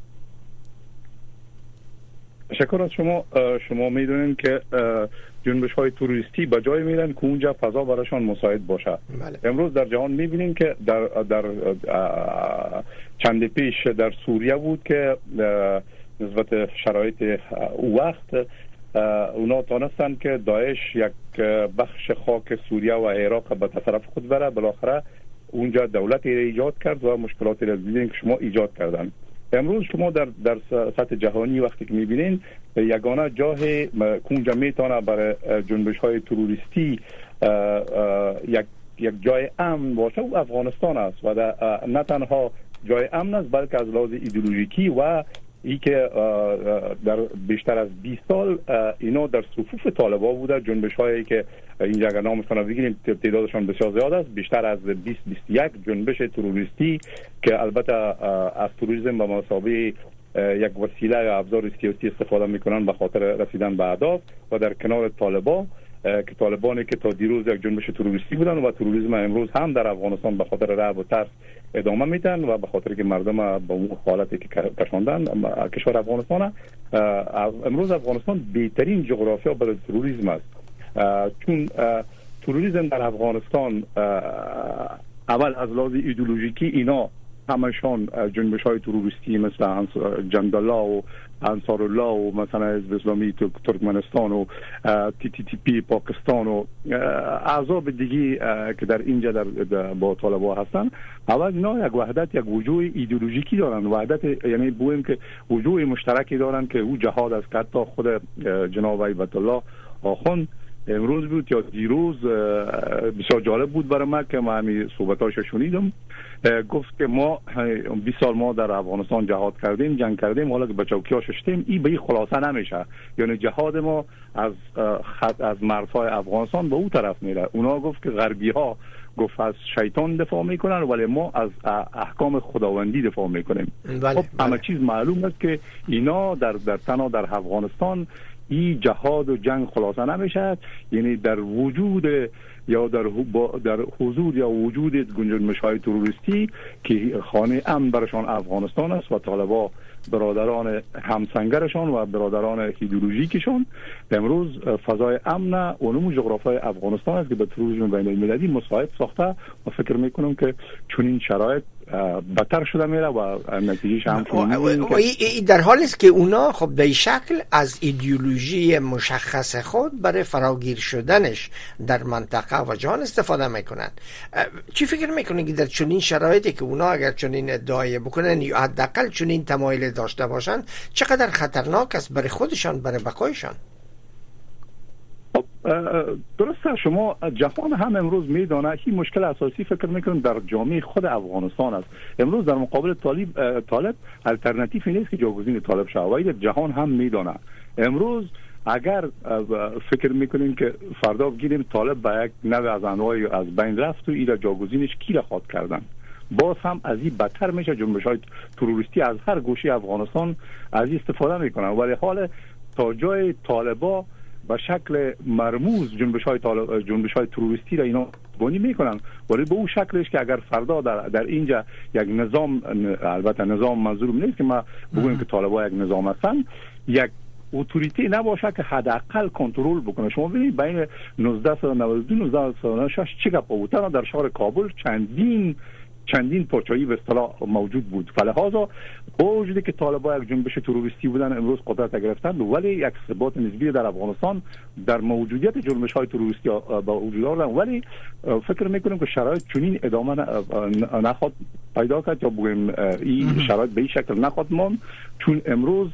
تشکر از شما میدونین که جنبش‌های توریستی به جای میرن که اونجا فضا براشون مساعد باشه. بله. امروز در جهان میبینیم که در چند پیش در سوریه بود که نسبت شرایط او وقت اونا تانستن که داعش یک بخش خاک سوریه و عراق به تصرف خود بره. بالاخره اونجا دولتی ایجاد کرد و مشکلاتی را دیدین که شما ایجاد کردن. امروز شما در سطح جهانی وقتی که میبینین یگانه جای اونجا میتونه برای جنبش های تروریستی یک جای امن باشه و افغانستان است و نه تنها جای امن است، بلکه از لحاظ ایدئولوژیکی و ای که در بیشتر از 20 سال اینا در صفوف طالبان بوده. جنبش هایی که اینجا اگر نامشون بگیریم تعدادشان بسیار زیاد است، بیشتر از 20-21 جنبش تروریستی که البته از تروریسم به مثابه یک وسیله یا ابزار سیاسی استفاده میکنن به خاطر رسیدن به اهداف و در کنار طالبان که طالبانی که تا دیروز یک جنبش تروریستی بودن و تروریسم امروز هم در افغانستان به خاطر رعب و ترس ادامه میدن و به خاطر که مردم به اون حالتی که کشاندن کشور افغانستان. امروز افغانستان بهترین جغرافیا برای تروریسم است، چون تروریسم در افغانستان اول از لحاظ ایدئولوژیکی اینا همشان جنبش های تروریستی مثل جندالله و انصارالله و مثلا حزب اسلامی ترکمنستان و TTP پاکستان و احزاب دیگه که در اینجا با طالبان هستن، اول اینا یک وحدت، یک وجوه ایدئولوژیکی دارن. وحدت یعنی بگوییم که وجوه مشترکی دارن که او جهاد است که حتی خود جناب هیبت الله آخوند امروز بود یا دیروز بسیار جالب بود برای من که من همین صحبتاش شنیدم، گفت که ما 20 سال ما در افغانستان جهاد کردیم، جنگ کردیم، حالا که به چوکی‌ها ششتیم، این به این خلاصه نمیشه. یعنی جهاد ما از مرزهای افغانستان به اون طرف میره. اونا گفت که غربی ها گفت از شیطان دفاع میکنن ولی ما از احکام خداوندی دفاع میکنیم. خب همه چیز معلوم است که اینا در تنها در افغانستان این جهاد و جنگ خلاصه نمیشه. یعنی در وجود یا در حضور یا وجود جنبش‌های تروریستی که خانه امن برشان افغانستان است و طالبان برادران همسنگرشان و برادران ایدئولوژیکشان، امروز فضای امن اونم جغرافیای افغانستان است که به تروریسم بین المللی مصاحب ساخته و فکر میکنم که چون این شرایط بدتر شده میره و نتیجهش هم در حالی است که اونا خب به شکل از ایدئولوژی مشخص خود برای فراگیر شدنش در منطقه و جهان استفاده میکنن. چی فکر میکنید که در چنین شرایطی که اونا اگر چنین ادعای بکنن یا حداقل چنین تمایل داشته باشن چقدر خطرناک است برای خودشان، برای بقایشان؟ درسته، شما جهان هم امروز میدانه این مشکل اساسی فکر میکنم در جامعه خود افغانستان است. امروز در مقابل طالب الटरनेटिव نیست که جاگزین طالب شود و جهان هم میدانه. امروز اگر فکر میکنیم که فردا بگیریم طالب به یک نوع از انواع از بین رفت و اینا جاگزینش کی را خواد کردن، باز هم از این بدتر میشه. جنبش‌های تروریستی از هر گوشه افغانستان از این استفاده میکنن ولی حال تا جای طالبا به شکل مرموز جنبش‌های تروریستی را اینا بانی میکنن ولی به اون شکلش که اگر فردا در اینجا یک نظام، البته نظام منظورم نیست که ما بگویم که طالبان یک نظام هستن، یک اتوریتی نباشه که حداقل کنترل بکنه. شما ببینید بین 1992 1996 چه گپا بود. در شهر کابل چندین پرچایی به اصطلاح موجود بود. فلهذا با وجودی که طالبان یک جنبش تروریستی بودن امروز قدرت گرفتند ولی یک ثبات نسبی در افغانستان در موجودیت جنبش‌های تروریستی با وجود دارند. ولی فکر میکنم که شرایط چنین ادامه نخواد پیدا کرد یا بگیم این شرایط به این شکل نخواد ماند، چون امروز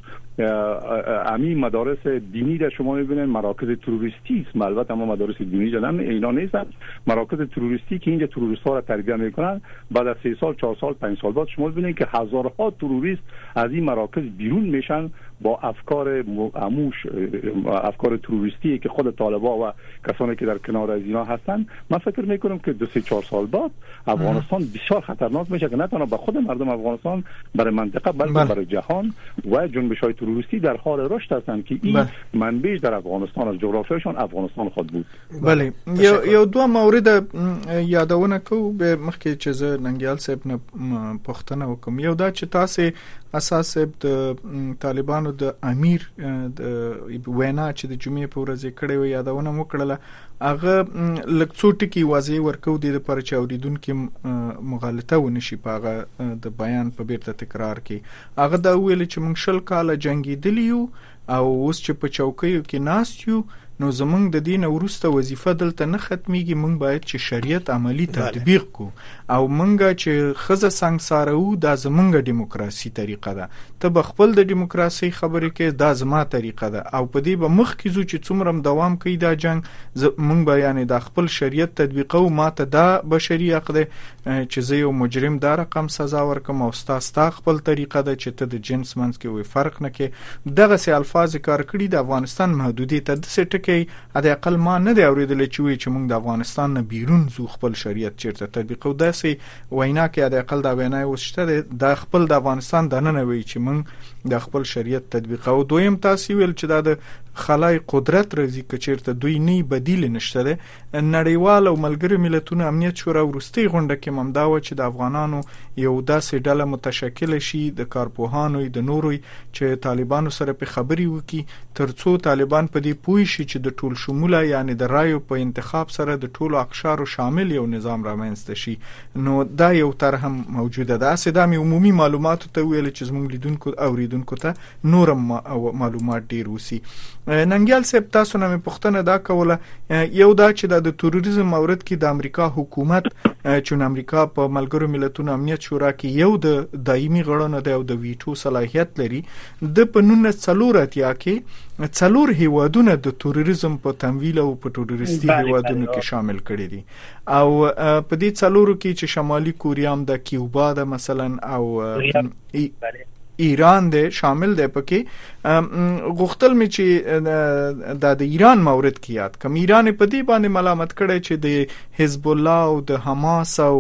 امی مدارس دینی در شما میبینید مراکز تروریستی است. البته اما مدارس دینی جنم اینا نیستن، مراکز تروریستی که اینجا تروریست ها را تربیت میکنن. بعد از 3 سال 4 سال 5 سال بعد شما ببینید که هزارها تروریست از این مراکز بیرون میشن با افکار اموش، افکار تروریستی که خود طالبان و کسانی که در کنار از اینا هستن. من فکر میکنم که 2-4 سال بعد افغانستان بسیار خطرناک میشه که نه تنها به خود مردم افغانستان، برای منطقه بلکه برای جهان و جنبش‌های تروریستی در حال رشد هستند که این منبعش در افغانستان از جغرافیایشان افغانستان خود بود. بله، یو دو مورد یادونه کو به مخکې چې زه ننګیال صاحب نه پوښتنه وکم. یو دا چې تاسو اساس د طالبانو د امیر د وینا چې د جمعې په ورځ کړي و یادونه وکړه، هغه لکڅو ټکی واضح ورکو دي لپاره چې اوریدونکو مغالطه ونشي په هغه د بیان په بیرته تکرار کې. هغه دا ویل چې موږ 20 کاله جنگیدلی یو او اوس چې په چوکیو کې ناست یو نو زمونږ د دین وروسته وظیفه دلته نه ختميږي. مونږ باید چې شریعت عملی تطبیق کو او مونږ چې خزه سنگسارو دا زمونږ دیموکراسي طریقه ده. ته بخپل د دیموکراسي خبرې کې دا زما طریقه ده او په دې به مخ کیږو چې څومره دوام کوي دا جنگ. مونږ به یعنی د خپل شریعت تطبیقو ماته دا بشري حق ده چې زه یو مجرم دا رقم سزا ورکم او ستا خپل طریقه ده چې ته د جنس منځ کې وي فرق نه کې. دغه سي الفاظ کار کړی د افغانستان محدودیت ته د سټکی د اقل ما نه دی اوریدل چې وي چې موږ د افغانستان نه بیرون زو خپل شریعت چیرته تطبیقو. د سي وینا کې د اقل دا وینا وشته د خپل د افغانستان د نه وي چې موږ د خپل شریعت تطبیقو. دویم تاسو ویل چې دا د خلای قدرت راځي چې چیرته دوی نه بدیل نشته ده. نړیوال او ملګری ملتونو امنیت شورا ورستي غونډه کې ممداوه چې د افغانانو یو داسې ډله متشکل شي د کارپوهانو د نورو چې طالبانو سره په خبري وکي ترڅو طالبان په دې پوي شي چې د ټول شموله یعنی د رایو په انتخاب سره د ټولو اقشارو شامل یو نظام رامنځته شي. نو دا یو طرح هم موجوده ده. اسدامي عمومي معلوماتو ته ویل چې زموږ لیدونکو او اوریدونکو ته نورم معلومات ډیر وسی. ننګیال صاحب تاسو نه پوښتنه دا کوله یو دا چې د تروریزم مورد کې د امریکا حکومت چې امریکا په ملګرو ملتونو امنیت شورا کې یو د دایمي غړو د د ویټو صلاحیت لري. د په 1940 کې څلور هیوادونه د تروریزم په تمویل او په تروریستي هیوادونو کې شامل کړي دي او په دې څلورو کې چې شمالي کوریا هم د کیوبا د مثلا او ایران ده شامل ده. پکې غوښتل می چې د ایران مورد کې یاد کوم. ایران په دې باندې ملامت کړي چې د حزب الله او د حماس او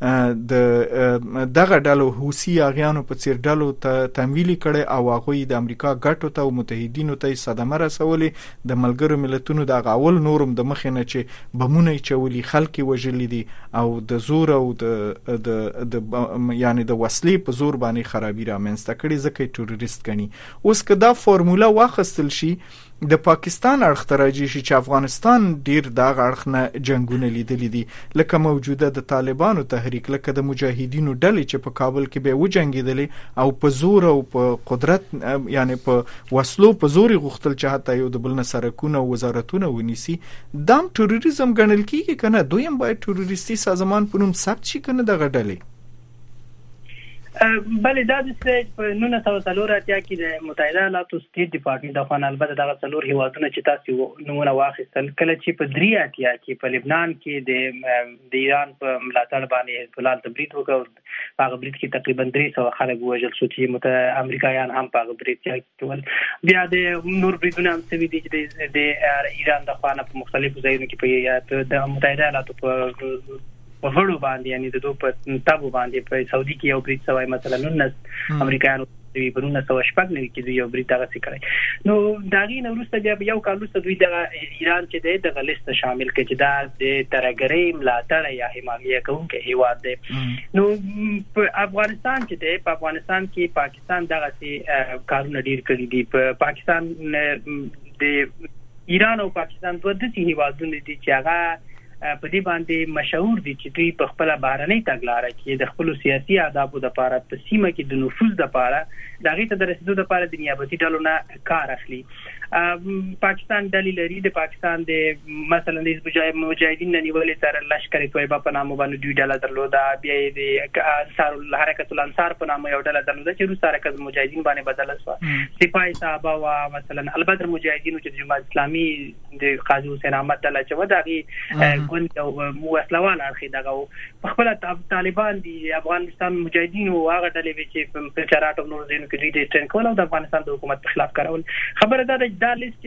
د دغه ډلو حوثي اغیانو په څیر ډلو ته تمویل کړي او هغه د امریکا ګټو ته او متحدینو ته صدمه رسولې. د ملګرو ملتونو د غاول نورم د مخینه چې بمونه چولي خلک وژلي دي او د زور او د یعنی د وسلې په زور باندې خرابي رامنځته کړي ځکه تروریست کړي. اوس که دا فارموله واخستل شي د پاکستان اړخ ته راځي چې افغانستان ډیر دغه اړخ نه جنگونه لیدلې دي لکه موجوده د طالبانو تحریک لکه د مجاهدینو ډلې چې په کابل کې به وجنګیدلې او په زور او په قدرت یعنی په وسلو په زور غوښتل چې حتی یو د بل نه سرکونه او وزارتونه ونیسي. دام تروریزم ګڼل کیږي کنه؟ دویم باید تروریستي سازمان په نوم ثبت شي کنه دغه ډلې؟ بله دا د په 1940 کې د متحده ایالاتو سټیټ ډپارټمنټ د خوان البته دغه څلور هیوادونه چې تاسو نمونه واخیستل کله چې په 83 کې په لبنان کې د ایران په ملاتړ باندې حزب الله تبرید وکړ. هغه برید کې تقریبا 300 خلک وژل شو چې امریکایان هم په هغه برید کې ول. بیا د نور بریدونه هم سوي دي چې د ایران د خوانه په مختلفو ځایونو کې په د متحده ایالاتو په وړو باندې یعنی د دوه په تابو باندې په سعودي کې یو برید سوای مثلا 19 امریکایانو په 1914 کې یو برید دغه کړی. نو داغي نو وروسته بیا یو کال وروسته دوی د ایران چې د لیست شامل کړي چې دا د ترګری ملاتړ یا حمایه کوونکې هیواد دی. نو په افغانستان چې په افغانستان کې پاکستان دغه سي کارونه ډیر کړی دي. په پاکستان د ایران او پاکستان دوه د هیوادونو دي چې هغه په دې باندې مشهور دي چې دوی په خپل بهرنۍ تګلارې کې د خپل سیاسي آدابو لپاره په سیمه کې د نفوذ لپاره دغه ته د رسیدو لپاره د نیابتي ډلو نه کار اخلي. پاکستان ډلې لري د پاکستان د مثلا د مجاهدین نیولې تر لشکر طیبه په نامه باندې دوی ډله درلوده. بیا د انصار حرکت الانصار په نامه یو ډله درلوده چې روس حرکت مجاهدین باندې بدله شو. سپاه صحابه او مثلا البته مجاهدین چې جماعت اسلامي د قاضي حسین احمد ډله چې وداغي ګوند او موسلوال اړخي دغه په خپل طالبان دي افغانستان مجاهدین او هغه ډلې چې په چارات او نور ځینو کې دوی د ټرین کول او د افغانستان د حکومت په خلاف کارول. خبره ده دا لیست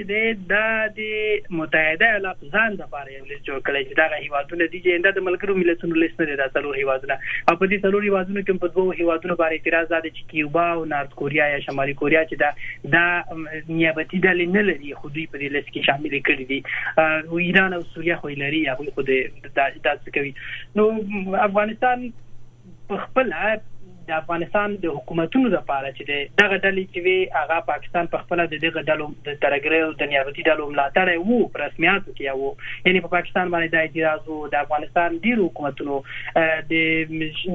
د متحده ایالاتو ځان لپاره یو لیست جوړ کړی چې دا هیوادونه دي چې د ملګرو ملتونو لیست نه دي. دا څلور هیوادونه او په دې څلور هیوادونو کې په دوه هیوادونو باندې اعتراض ده چې کیوبا او نارت کوریا یا شمالي کوریا چې دا نیابتي ډلې نه لري خو دوی په دې لیست کې شامل کړي دي. او ایران او سوریه خو لري هغه خو د داسې کوي. نو افغانستان په خپل د افغانستان د حکومتونو لپاره چې دغه ډلې چې وي هغه پاکستان په خپل دغه ډلو د ترګری او د نیابتي ډلو ملاتړ وو په رسمیاتو کې وو. یعنی په پاکستان باندې د اعتراض او د افغانستان ډیرو حکومتونو د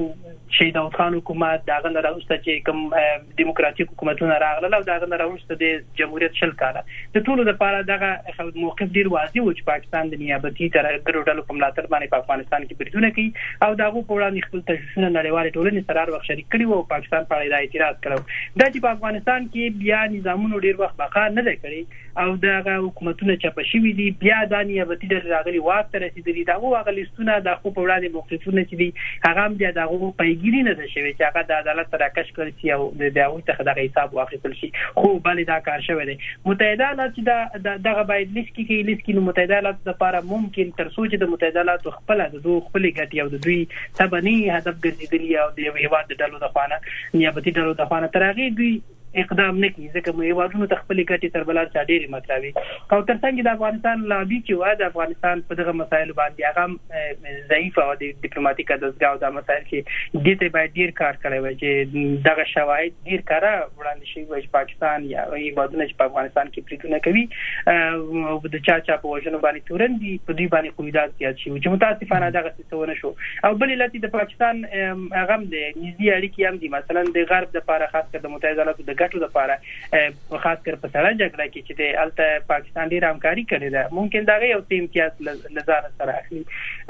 شهید داود خان حکومت داغه نه راوسته چې کوم دیموکراتیک حکومتونه راغله او داغه نه راوسته د جمهوریت شل کاله د ټولو لپاره دغه موقف ډیر واضح و چې پاکستان د نیابتي ترهګرو ډلو په ملاتړ باندې په افغانستان کې بریدونه کوي او دغه په وړاندې خپل تشویشونه نړیوالې ټولنې سره وخت شریک کړي او پاکستان په اړه اعتراض کړو دا چې په افغانستان کې بیا نظامونو ډیر وخت بقا نه کوي او دغه حکومتونه چاپ شوي دي بیا د نیابتي ډلې راغلي واک ته رسیدلي دغه واغلیستونه د خو په وړاندې موقفونه چې دي هغه هم بیا دغه پیګیری نه ده شوی چې هغه د عدالت سره کش کړی شي او د هغوی څخه دغه حساب واخیستل شي خو بلې دا کار شوی دی متحده ایالات چې دغه باید لیست کې نو متحده ایالات لپاره ممکن تر څو چې د متحده ایالات خپل د دوه خپل ګټي او د دوی تبني هدف ګرځیدلی او د هیواد د ډلو د خوانه نیابتي ډلو د خوانه ترغه دوی اقدام نه کوي ځکه مو هیوادونو ته خپل ګټي تر بلار چا ډېری مطلبي او تر څنګه د افغانستان لابي چې و د افغانستان په دغه مسایلو باندې هغه ضعیف او د ډیپلوماټیک دستګاو د مسایل کې د دې باید ډیر کار کړی وي چې دغه شواهد ډیر کارا وړاندې شي چې پاکستان یا هیوادونه چې په افغانستان کې پریکړه کوي او د چا په وژنو باندې تورن دي په دې باندې قومیت زیات شي چې متاسفانه دغه څه ونه شو او بل لتی د پاکستان هغه د نږدې اړیکې هم دي مثلا د غرب د لپاره خاص کر د متحده ایالاتو د ګټو لپاره خاص کر په سره جګړه کې چې د الته پاکستان ډیر همکاري کړې ده ممکن دا یو امتیاز لزار سره اخلي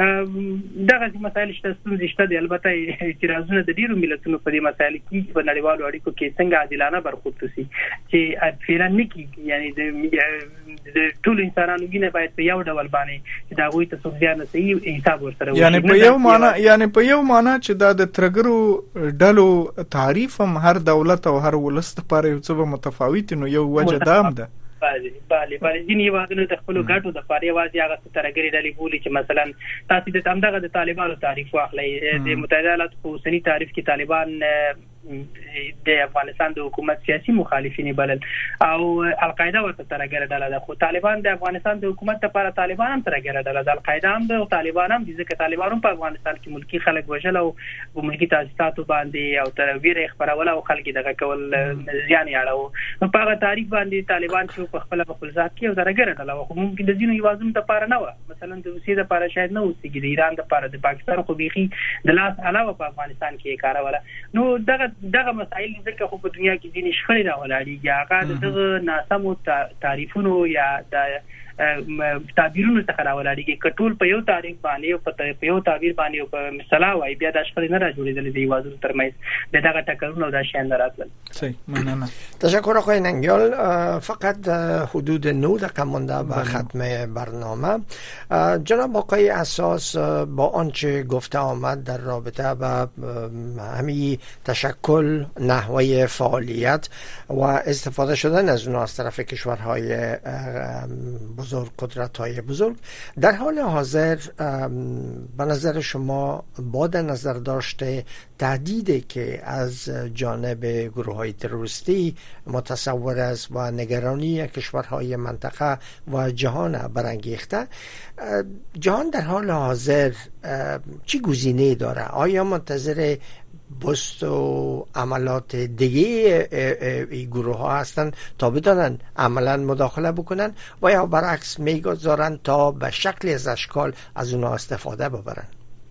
دغه مسایل شته د البته اعتراضونه د ډیرو ملتونو په دې مسایل کې په نړیوالو اړیکو کې څنګه عادلانه برخورد شي چې فعلا نکي یعنی د ټول انسانانو وینه باید په یو ډول باندې چې دا غوي ته څو ځان صحیح حساب ورسره وي یعنی په یو معنا چې دا د ترګرو ډلو تعریف هم هر دولت او هر ولست لپاره یو څه متفاوت نو یو وجه دام ده بله ځینې هیوادونو د خپلو ګټو دپاره یوازې هغه څه ترهګرې ډلې بولي چې مثلا تاسې د همدغه د طالبانو تعریف واخلئ د متحده ایالاتو په اوسني تعریف کې طالبان د افغانستان د حکومت سیاسي مخالفین بلل او القاعده ورته ترهګره ډله ده خو طالبان د افغانستان د حکومت لپاره طالبان هم ترهګره ډله ده القاعده هم د طالبان هم ځکه طالبان هم په افغانستان کې ملکی خلک وژل او ملکی تاسیساتو باندې او تر ویره خبرول او خلک دغه کول ځان یاړو په هغه تعریف باندې طالبان چې په خپل ذات کې او ترهګره ډله خو ممکن د ځینو هیوادونو لپاره نه و مثلا د روسیې لپاره شاید نه اوسېږي د ایران لپاره د پاکستان خو بيخي د لاس علاوه په افغانستان کې کاروله نو دغه مسائل ځکه خو په دنیا کې ځینې شخړې راولاړېږي هغه دغه ناسمو تعریفونو یا د تعبیرونو څخه راولاړېږي کټول په یو تعریف باندې او په یو تعبیر باندې او په مثلا وای بیا د شخړې نه راجوړېدل د هیوادونو ترمنځ دغه ټکرونه او د شان راتل صحیح مننه تشکر آقای ننگیال فقط حدود 9 دقیقه مونده به ختم برنامه جناب آقای اساس با آنچه گفته آمد در رابطه با همین تشکل نحوه فعالیت و استفاده شدن از اونها از طرف کشورهای بزرگ قدرت‌های بزرگ در حال حاضر به نظر شما با در نظر داشته تهدیدی که از جانب گروه‌های تروریستی متصور است و نگرانی کشورهای منطقه و جهان برانگیخته جهان در حال حاضر چی گزینه‌ای داره آیا منتظر بست و عملات دیگه این گروه ها هستن تا بدانن عملا مداخله بکنن و یا برعکس میگذارن تا به شکلی از اشکال از اونها استفاده ببرن؟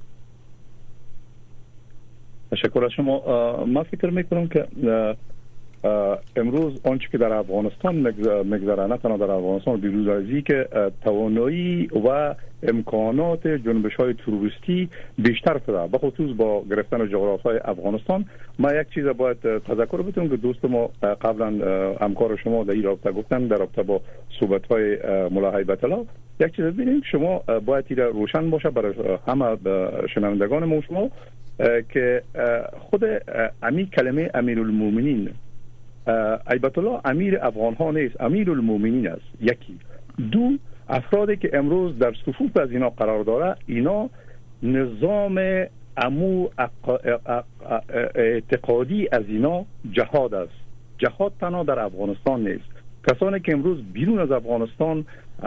تشکر از شما. من فکر میکنم که امروز آنچه که در افغانستان مگذره نه تنها در افغانستان دیروز ازی که توانایی و امکانات جنبش‌های تروریستی بیشتر شده به خصوص با گرفتن جغرافیای افغانستان. ما یک چیز باید تذکر بدیم که دوست ما قبلا همکار شما در این رابطه گفتن در رابطه با صحبت‌های ملا هیبت الله یک چیز ببینید شما باید این روشن باشه برای همه شنوندگان ما شما که خود امی کلمه امیرالمومنین هیبت الله امیر افغان ها نیست امیر المومنین است یکی دو افرادی که امروز در صفوف از اینا قرار داره اینا نظام امو اعتقادی از اینا جهاد است جهاد تنها در افغانستان نیست کسانی که امروز بیرون از افغانستان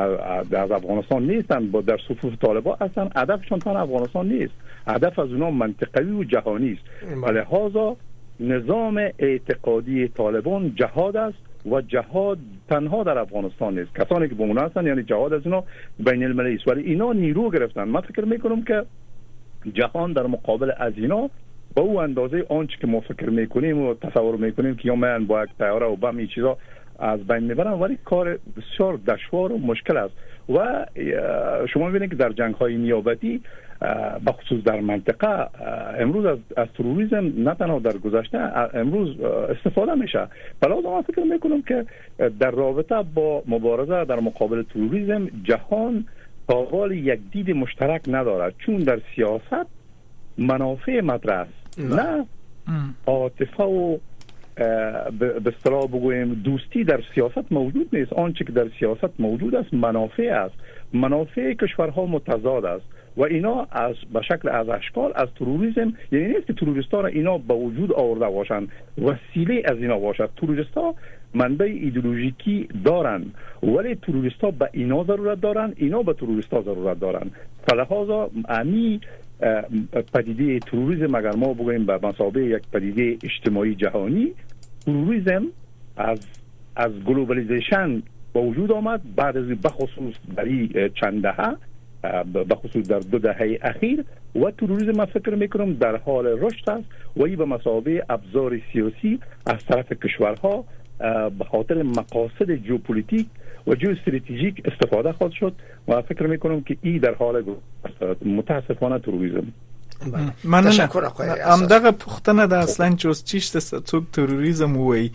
نیستن با در صفوف طالبان هستن هدفشون تنها افغانستان نیست هدف از اونا منطقوی و جهانی است لذا نظام اعتقادی طالبان جهاد است و جهاد تنها در افغانستان نیست کسانی که بمونه هستن یعنی جهاد از اینا بین المللی است ولی اینا نیرو گرفتن من فکر میکنم که جهان در مقابل از اینا به اون اندازه آنچه که ما فکر میکنیم و تصور میکنیم که یا من با یک طیاره و بم چیزا از بین میبرم، ولی کار بسیار دشوار و مشکل است. و شما میبینید که در جنگ های نیابتی بخصوص در منطقه امروز از تروریسم نه تنها در گذشته امروز استفاده میشه. بلکه من فکر میکنم که در رابطه با مبارزه در مقابل تروریسم جهان تا حال یک دید مشترک ندارد، چون در سیاست منافع مطرح است، نه عاطفه و به اصطلاح بگویم دوستی در سیاست موجود نیست. آنچه که در سیاست موجود است منافع است، منافع کشورها متضاد است و اینا به شکل از اشکال از تروریسم، یعنی نیست که تروریستا را اینا به وجود آورده باشند، وسیله از اینا باشد. تروریستا منبع ایدئولوژیکی دارند، ولی تروریستا به اینا ضرورت دارند، اینا به تروریستا ضرورت دارند. فلهذا امی پدیده تروریسم اگر ما بگوییم به مثابه یک پدیده اجتماعی جهانی، تروریسم از گلوبالیزیشن با وجود آمد بعد از بخصوص برای چند دهه، بخصوص در 2 دهه اخیر، و تروریسم من فکر میکنم در حال رشد است و این به مثابه ابزار سیاسی از طرف کشورها به خاطر مقاصد ژئوپلیتیک و ژئواستراتژیک استفاده خواهد شد و فکر میکنم که این در حال متاسفانه تروریسم. من همدغه پوښتنه د اصلا چې اوس چیشته څوک تروریزم وایي،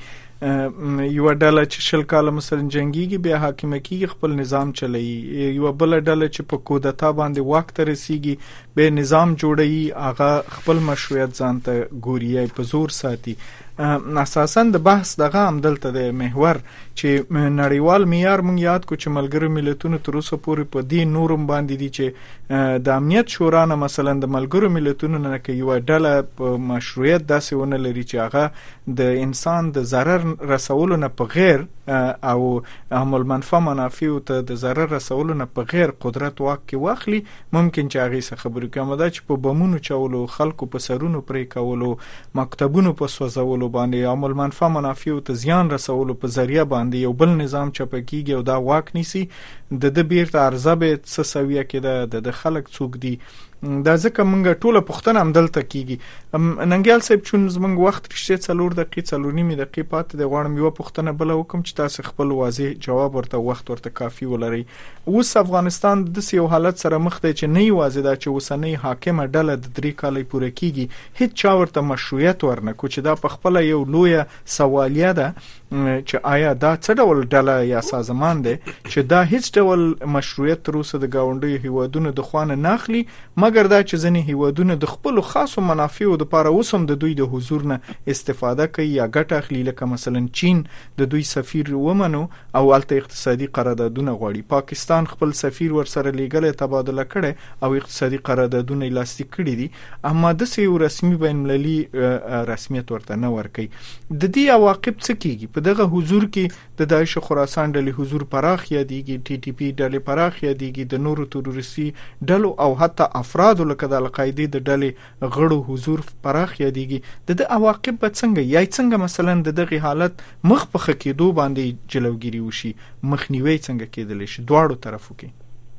یو ډله چې 20 کاله مثلا جنگيږي بیا حاکم کیږي خپل نظام چلایي، یو بل ډله چې په کودتا باندې وخت رسیږي به نظام جوړي، هغه خپل مشروعیت ځانته ګوري په زور ساتي. اساساً د بحث دغه عمدلته د محور چې نړیوال معیار مونږ یاد کو چې ملګرو ملتونو تر اوسه پورې په دې نورم باندې دي چې د امنیت شورا نه مثلا د ملګرو ملتونو نه کې یو ډله په مشروعیت داسې ونه لري چې هغه د انسان د ضرر رسولو نه په غیر او عمل منفعه منافع ته د ضرر رسولو نه په غیر قدرت واک کې واخلي، ممکن چې هغه څه خبرې کوم دا چې په بمونو چولو، خلکو په سرونو پرې کولو، مکتبونو په سوځولو باندې عمل منفعه منافع ته زیان رسولو په ذریعہ باندې یو بل نظام چپکیږي او دا واک نیسي، د بیرته ارزه به څه سویه کې د خلک څوک دي. دا ځکه مونږ ټوله پوښتنه همدلته کیږي. ننګیال صاحب چون زمونږ وخت رښتیا 4 دقیقې 4.5 دقیقې پاتې د غواړم یو پوښتنه بل وکم چې تاسو خپل واضح جواب ورته وخت ورته کافي ولري. اوس افغانستان د یو حالت سره مخ دی چې نه یوازې دا چې اوسنۍ حاکمه ډله د 3 کال پوره کیږي هیڅ چا ورته مشروعیت ورنکو، چې دا په خپل یو لوی سوالیه ده چې آیا دا څه ډول ډله یا سازمان دی چې دا هیڅ ډول مشروعیت تر اوسه د گاونډي هیوادونو د خوانه ناخلي، مګر دا چې ځنې هیوادونه د خپل خاصو منافعو لپاره اوسم د دوی د حضور نه استفاده کوي یا ګټه اخلي، لکه مثلا چین د دوی سفیر ومنو او الته اقتصادي قراردادونه غواړي، پاکستان خپل سفیر ورسره لیګل تبادله کړي او اقتصادي قراردادونه لاسلیک کړي دي، اما د یو رسمي بین المللي رسمیت ورته نه ورکوي. د دې عواقب څه کیږي؟ په دغه حضور کې د داعش خراسان ډلې حضور پراخ یادېږي، ټي ټي پی ډلې پراخ یادېږي، د نورو تروریستي ډلو او حتی افراد لکه د القاعده د ډلې غړو حضور پراخ یادېږي. د عواقب به څنګه یا څنګه مثلا د دغه حالت مخ په خکېدو باندې جلوګیری وشي، مخنیوي څنګه کېدلی شي دواړو طرفو کې؟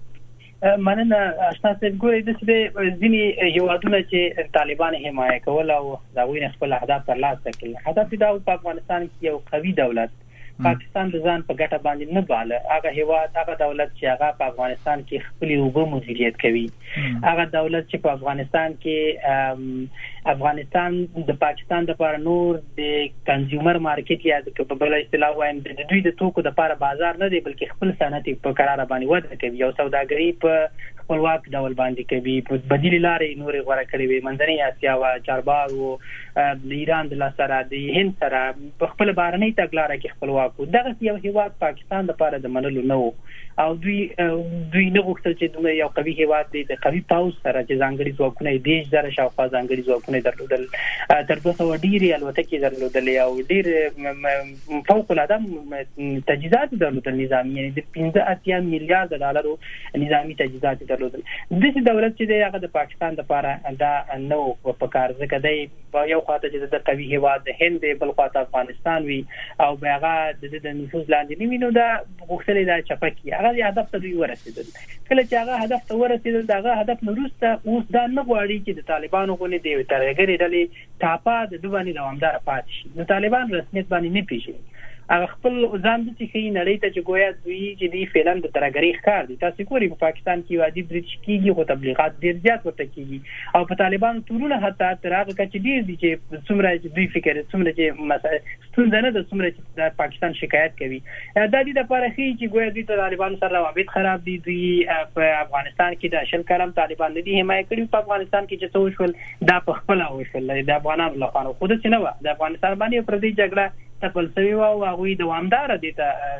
مننه اشنا صاحب. ګورئ د ځینې هیوادونه چې طالبان حمایه کول او دا وینې خپل اهداف ترلاسه کړل، هدف دا په افغانستان کې یو قوي دولت پاکستان د ځان په ګټه باندې نه باله، هغه هیواد هغه دولت چې هغه په افغانستان کې خپل اوبه مدیریت کوي، هغه دولت چې په افغانستان کې افغانستان د پاکستان د لپاره نور د کنزیومر مارکیټ یا د په بل اصطلاح وایم د دوی د توکو د لپاره بازار نه دی، بلکې خپل صنعت په قرار باندې وده کوي او سوداګري په خپلواک ډول باندې کوي، په بدیل لارې نور غوړه کړی وي، منځنۍ اسیا او چارباغ د ایران د لاسره د هند سره په خپل بارنۍ تګلارې کې خپلواک دغه یو هیواد پاکستان د لپاره د منلو نه وو او دوی نه غوښتل چې دوی یو قوي هیواد دی د قوي پاوز سره چې ځانګړي ځواکونه یې دیش زره شاوخوا ځانګړي ځواکونه درلودل، تر 200 ډیرې الوتکې درلودل او ډیر فوق العاده تجهیزات درلودل نظامی، یعنی د 15 میلیارډ ډالرو نظامی تجهیزات درلودل. د دولت چې دی هغه د پاکستان لپاره دا نو په کار ځکه دی یو خاطر چې د قوي هیواد د هند بل خاطر افغانستان وي او هغه د نفوذ لاندې نیمینو دا غوښتل دا چپکی هغه هغه هدف ته دوی ورسېدل. کله چې هغه هدف ته ورسېدل دغه هدف نورسته اوس دا نه غواړي چې د طالبانو غونې دی ترګری ډلې ټاپا د دوه باندې دوامدار پاتې شي. نو طالبان رسمیت باندې نه پیژني، هغه خپل ځان د چې نړۍ ته چې گویا دوی چې دی فعلن د ترګری ښکار دي. تاسو ګورئ په پاکستان کې وادي برټ کیږي او تبلیغات ډیر زیات ورته کیږي او په طالبانو تورونه حتی تر هغه کچ ډیر دي چې څومره دوی فکر څومره چې مسله ستونزه نه د څومره چې د پاکستان شکایت کوي. دا د لپاره چې گویا دوی د طالبانو سره روابط خراب دي. دوی په افغانستان کې د اشل کلم طالبان نه دي حمایت کړي. په افغانستان کې چې څه وشول دا په خپل وشول د افغانانو لپاره خود څه نه و. د افغانستان باندې پر دې جګړه تفلسفي او هغه دوامدار دي ته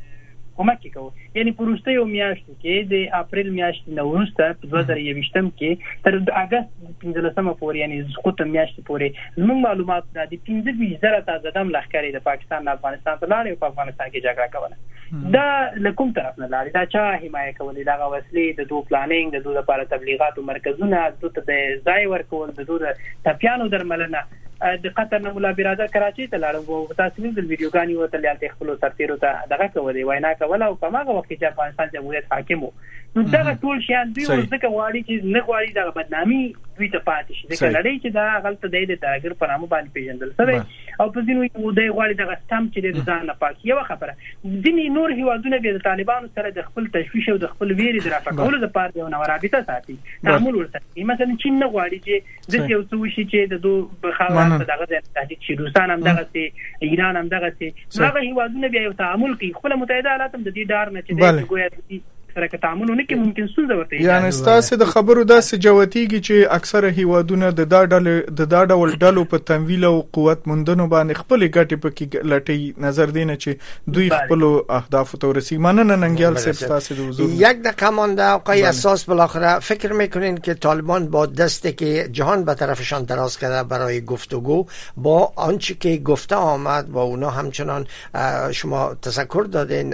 کومک کوي. یعنی پروسته یو میاشت کې د اپریل میاشت نو وروسته په 2021 کې تر اگست 15 پورې یعنی سقوط میاشت پورې زموږ معلومات د 15,000 تازه دم لخرې د پاکستان نه افغانستان ته لاړې او په افغانستان کې جګړه کوله. دا لکوم طرف نه لاړې، دا چا حمایت کولې؟ دا وسلې د دوه پلانینګ د دوه لپاره تبلیغات او مرکزونه د ځای ورکول د دوه تپیانو درملنه د قطر نه مولا برادر کراچي ته لاړو او تاسو د ویډیوګانی او تل خپل سرتیرو ته دغه کولې وینا کوله او کومه وخت چې افغانستان جمهوریت حاکم وو. نو دا ټول شیان دوی ورته غواړي چې نه غواړي دا بدنامي دوی ته پاتې شي. دا لړۍ چې دا غلطه دی د ترګر په نامه باندې پیژندل سوی او په ځینو یو دی غواړي دا سم چې د ځان نه پاک. یو خبره ځینې نور هیوادونه د طالبانو سره د خپل تشویش او د خپل ویرې درافقولو لپاره یو نو رابطه ساتي تعامل ورته. مثلا چین نه غواړي چې د یو څه وشي چې د دوه بخاوت دغه د تهدید شي. روسان هم دغه سي، ایران هم دغه سي. هغه هیوادونه بیا یو تعامل کوي. خپل متحده ایالات هم د دې ډار نه چې د ګویا سره تعاملونه کې ممکن څه ورته یعنی ستاسو د خبرو داسې جواتیږي چې اکثره هیوادونه د دا ډول ډلو په تمویل او قوت مندنو باندې خپل ګټې پکې لټي نظر دینه چې دوی خپل اهداف ته ورسیږي. مننه ننګیال صاحب تاسو د حضور. یک دقیقه مونده آقای اساس، بالاخره فکر میکنین که طالبان با دستی که جهان به طرفشان دراز کرده برای گفتگو با آنچه که گفته آمد با اونا همچنان شما تذکر دادین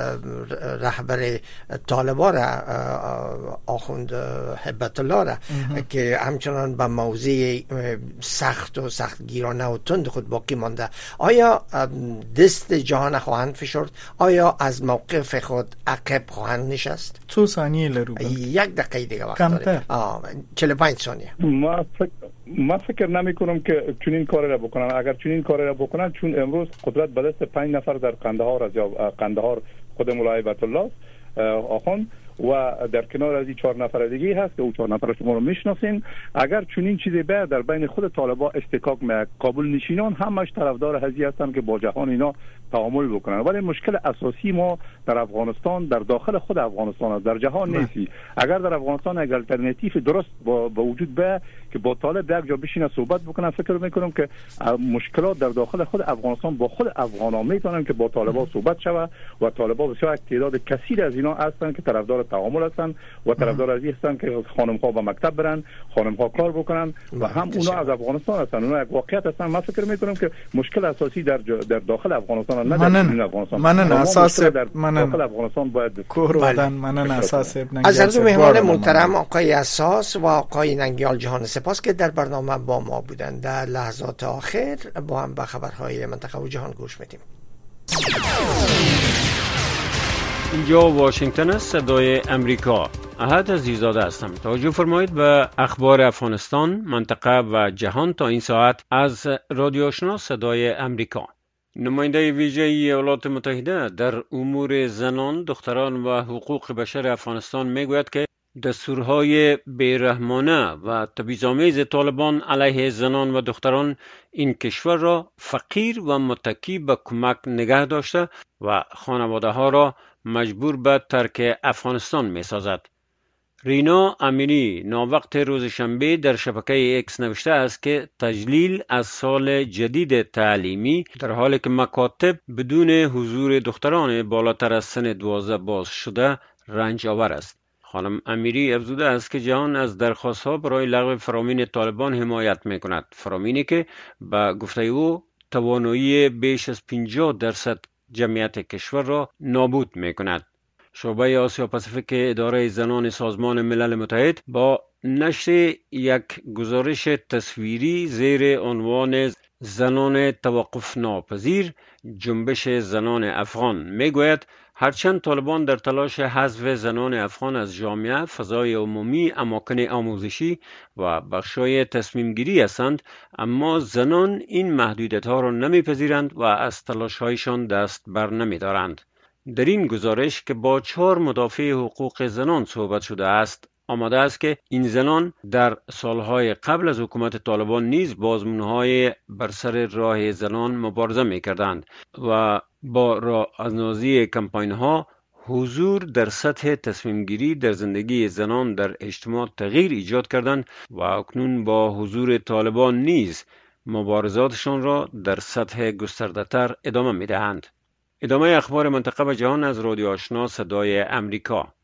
رهبر طالبان را آخوند هبت الله را که همچنان به موضوع سخت و سختگیرانه و تند خود باقی مانده، آیا دست جهان خواهند فشرد؟ آیا از موقف خود عقب خواهند نشست؟ 2 ثانیه لرو. یک دقیقه دیگه وقت داریم. 45 ثانیه. ما فکر نمی کنم که چنین کاری را بکنن. اگر چنین کاری را بکنن، چون امروز قدرت به دست 5 نفر در قندهار از قندهار خود مولای هبت الله آخوند و در کنار از این 4 نفر دیگه هست که او 4 نفر شما رو میشناسین. اگر چنین چیزی به در بین خود طالبان استحقاق میاد، کابل نشینان همش طرفدار هزی هستن که با جهان اینا تعامل بکنن. ولی مشکل اساسی ما در افغانستان، در داخل خود افغانستان است، در جهان نیستی. اگر در افغانستان یک الټرناتیو درست با وجود به که با طالب یک جا بشینه صحبت بکنن، فکر میکنم که مشکلات در داخل خود افغانستان با خود افغانا میتونن که با طالبان صحبت شود و طالبان بسیار تعداد کثیر از اینا هستن که طرفدار تعامل هستن و طرفدار از هستن که خانم ها به مکتب برن، خانم ها کار بکنن و هم اونا از افغانستان هستن. اونا یک واقعیت هستن. من فکر میکنم که مشکل اساسی در داخل افغانستان نه در افغانستان. منن اساس منن داخل افغانستان باید کور ودن. منن اساس از هر دو مهمان محترم آقای اساس و آقای ننگیال جهان سپاس که در برنامه با ما بودند. در لحظات آخر با هم به خبرهای منطقه و جهان گوش میدیم. اینجا واشنگتن است، صدای امریکا. احد عزیزاده هستم. توجه فرمایید به اخبار افغانستان، منطقه و جهان تا این ساعت از رادیو آشنا صدای امریکا. نماینده ویژه ایالات متحده در امور زنان، دختران و حقوق بشر افغانستان میگوید که دستورهای بیرحمانه و تبعیض‌آمیز طالبان علیه زنان و دختران این کشور را فقیر و متکی به کمک نگه داشته و خانواده ها را مجبور به ترک افغانستان می سازد. رینا امیری ناوقت روز شنبه در شبکه اکس نوشته است که تجلیل از سال جدید تعلیمی در حالی که مکاتب بدون حضور دختران بالاتر از سن 12 باز شده رنج آور است. خانم امیری افزوده است که جهان از درخواست‌ها برای لغو فرامین طالبان حمایت می‌کند. فرامینی که به گفته او توانایی بیش از 50% جمعیت کشور را نابود می‌کند. شعبه آسیا پاسیفیک اداره زنان سازمان ملل متحد با نشر یک گزارش تصویری زیر عنوان زنان توقف ناپذیر جنبش زنان افغان میگوید هرچند طالبان در تلاش حذف زنان افغان از جامعه، فضای عمومی، اماکن آموزشی و بخشای تصمیم گیری هستند، اما زنان این محدودیت ها را نمیپذیرند و از تلاش هایشان دست بر نمیدارند. در این گزارش که با 4 مدافع حقوق زنان صحبت شده است، آمده است که این زنان در سالهای قبل از حکومت طالبان نیز با آزمون‌های بر سر راه زنان مبارزه می‌کردند و با راه اندازی کمپاین‌ها حضور در سطح تصمیم گیری در زندگی زنان در اجتماع تغییر ایجاد کردند و اکنون با حضور طالبان نیز مبارزاتشان را در سطح گسترده‌تر ادامه می‌دهند. ادامه اخبار منطقه و جهان از رادیو آشنا صدای امریکا.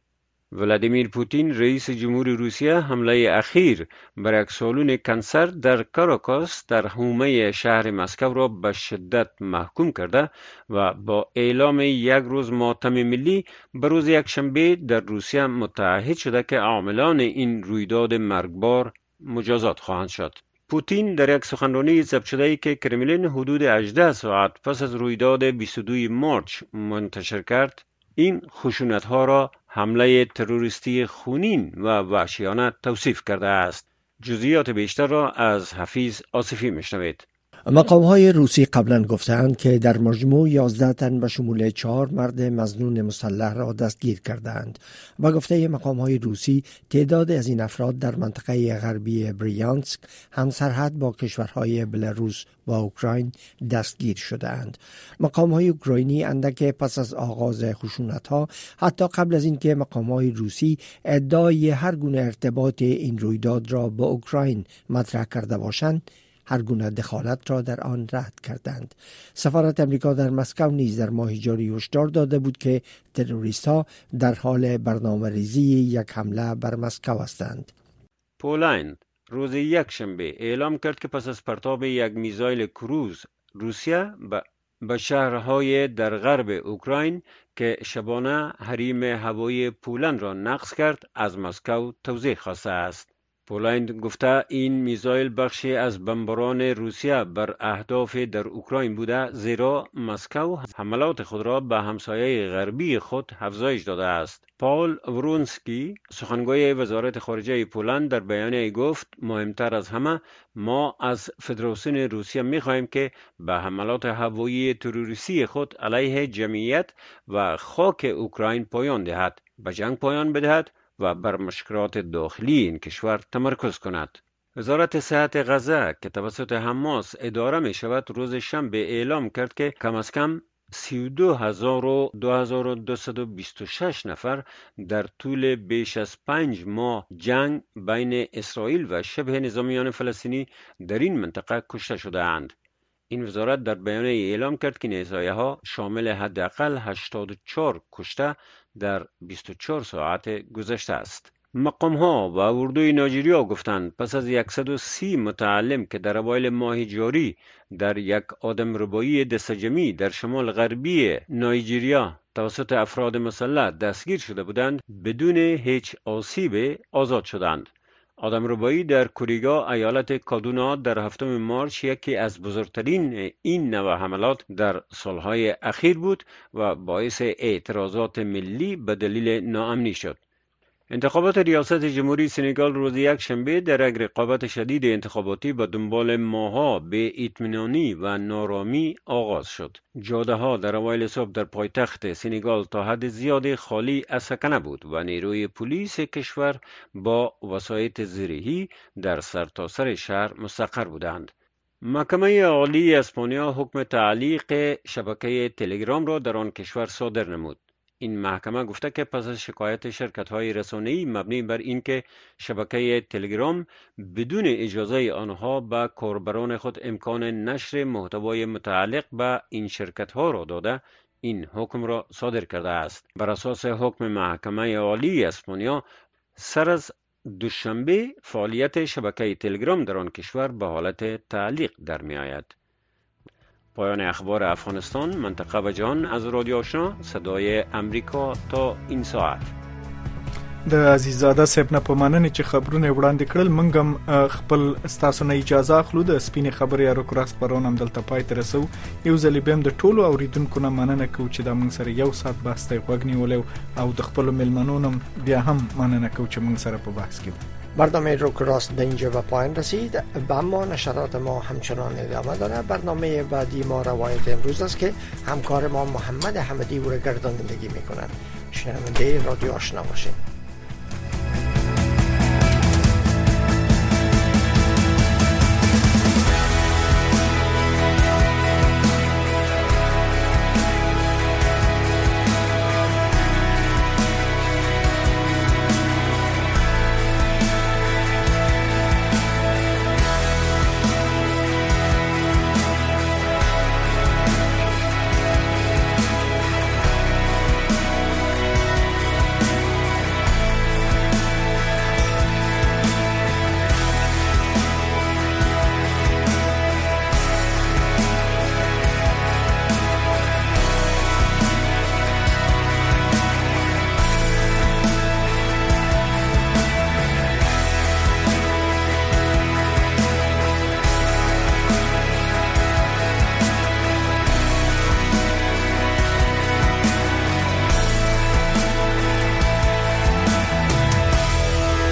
ولادیمیر پوتین رئیس جمهوری روسیه حمله اخیر بر یک سالن کنسرت در کاراکاس در حومه شهر مسکو را به شدت محکوم کرده و با اعلام یک روز ماتم ملی به روز یکشنبه در روسیه متعهد شده که عاملان این رویداد مرگبار مجازات خواهند شد. پوتین در یک سخنرانی ضبط شده‌ای که کرملین حدود 18 ساعت پس از رویداد 22 مارچ منتشر کرد، این خشونت‌ها را حمله تروریستی خونین و وحشیانه توصیف کرده است. جزئیات بیشتر را از حفیظ آصفی میشنوید. مقام‌های روسی قبلا گفتند که در مجموع 11 تن به شمول 4 مرد مظنون مسلح را دستگیر کردند. با گفته مقام‌های روسی، تعداد از این افراد در منطقه غربی بریانسک هم سرحد با کشورهای بلاروس و اوکراین دستگیر شدند. مقام‌های اوکراینی اندک پس از آغاز خشونت‌ها، حتی قبل از اینکه مقام‌های روسی ادعای هر گونه ارتباط این رویداد را با اوکراین مطرح کرده باشند، هر گونه دخالت را در آن رد کردند. سفارت امریکا در مسکو نیز در ماه جاری هشدار داده بود که تروریست‌ها در حال برنامه‌ریزی یک حمله بر مسکو هستند. پولند روز یکشنبه اعلام کرد که پس از پرتاب یک میزایل کروز روسیه به شهرهای در غرب اوکراین که شبانه حریم هوایی پولند را نقض کرد، از مسکو توضیح خواسته است. پولند گفته این میزایل بخشی از بمباران روسیه بر اهداف در اوکراین بوده، زیرا مسکو حملات خود را به همسایه غربی خود افزایش داده است. پاول ورونسکی سخنگوی وزارت خارجه پولند در بیانیه گفت مهمتر از همه ما از فدراسیون روسیه می‌خواهیم که به حملات هوایی تروریستی خود علیه جمعیت و خاک اوکراین پایان دهد، به جنگ پایان بدهد و بر مشکلات داخلی این کشور تمرکز کند. وزارت صحت غزه که توسط حماس اداره می شود روز شنبه اعلام کرد که کم از کم 32,226 نفر در طول بیش از 5 ماه جنگ بین اسرائیل و شبه نظامیان فلسطینی در این منطقه کشته شده اند. این وزارت در بیانیه اعلام کرد که نیزایه ها شامل حداقل 84 کشته در 24 ساعت گذشته است. مقام ها و اردوی نایجریا گفتند پس از 130 متعلم که در اوایل ماه جاری در یک آدمربایی دستجمعی در شمال غربی نایجریا توسط افراد مسلح دستگیر شده بودند، بدون هیچ آسیب آزاد شدند. آدمربایی در کوریگا ایالت کادونا در 7 مارچ یکی از بزرگترین این نوع حملات در سالهای اخیر بود و باعث اعتراضات ملی به دلیل ناامنی شد. انتخابات ریاست جمهوری سنگال روز یکشنبه در یک رقابت شدید انتخاباتی به دنبال ماه‌ها به اطمینانی و نارامی آغاز شد. جاده‌ها در اوایل صبح در پایتخت سنگال تا حد زیادی خالی از سکنه بود و نیروی پلیس کشور با وسایط زرهی در سرتاسر شهر مستقر بودند. محکمه عالی اسپانیا حکم تعلیق شبکه تلگرام را در آن کشور صادر نمود. این محکمه گفته که پس از شکایت شرکت‌های رسانه‌ای مبنی بر اینکه شبکه تلگرام بدون اجازه آنها به کاربران خود امکان نشر محتوای متعلق به این شرکت‌ها را داده، این حکم را صادر کرده است. بر اساس حکم محکمه عالی اسپانیا، سر از دوشنبه فعالیت شبکه تلگرام در آن کشور به حالت تعلیق در می‌آید. پایان اخبار افغانستان، منطقه و جهان از رادیو آشنا صدای امریکا تا این ساعت. د عزیزاده صاحب نه په مننه چې خبرونه وړاندې کړل. موږ هم خپل تاسو نه اجازه اخلو د سپینې خبرې یا روکراس پرون هم دلته پای ته رسو. یو ځل بیا د ټولو اوریدونکو نه مننه کوم چې دا موږ سره یو ساعت بحث ته غوږ نیولې او د خپل ملمنونو بیا هم مننه کوم چې موږ سره په بحث کې. برنامه روکراس در اینجا به پایان رسید، اما نشرات ما همچنان ادامه داره. برنامه بعدی ما روایت امروز است که همکار ما محمد حمدی او را گردانندگی میکنند. شنونده رادیو آشنا باشید.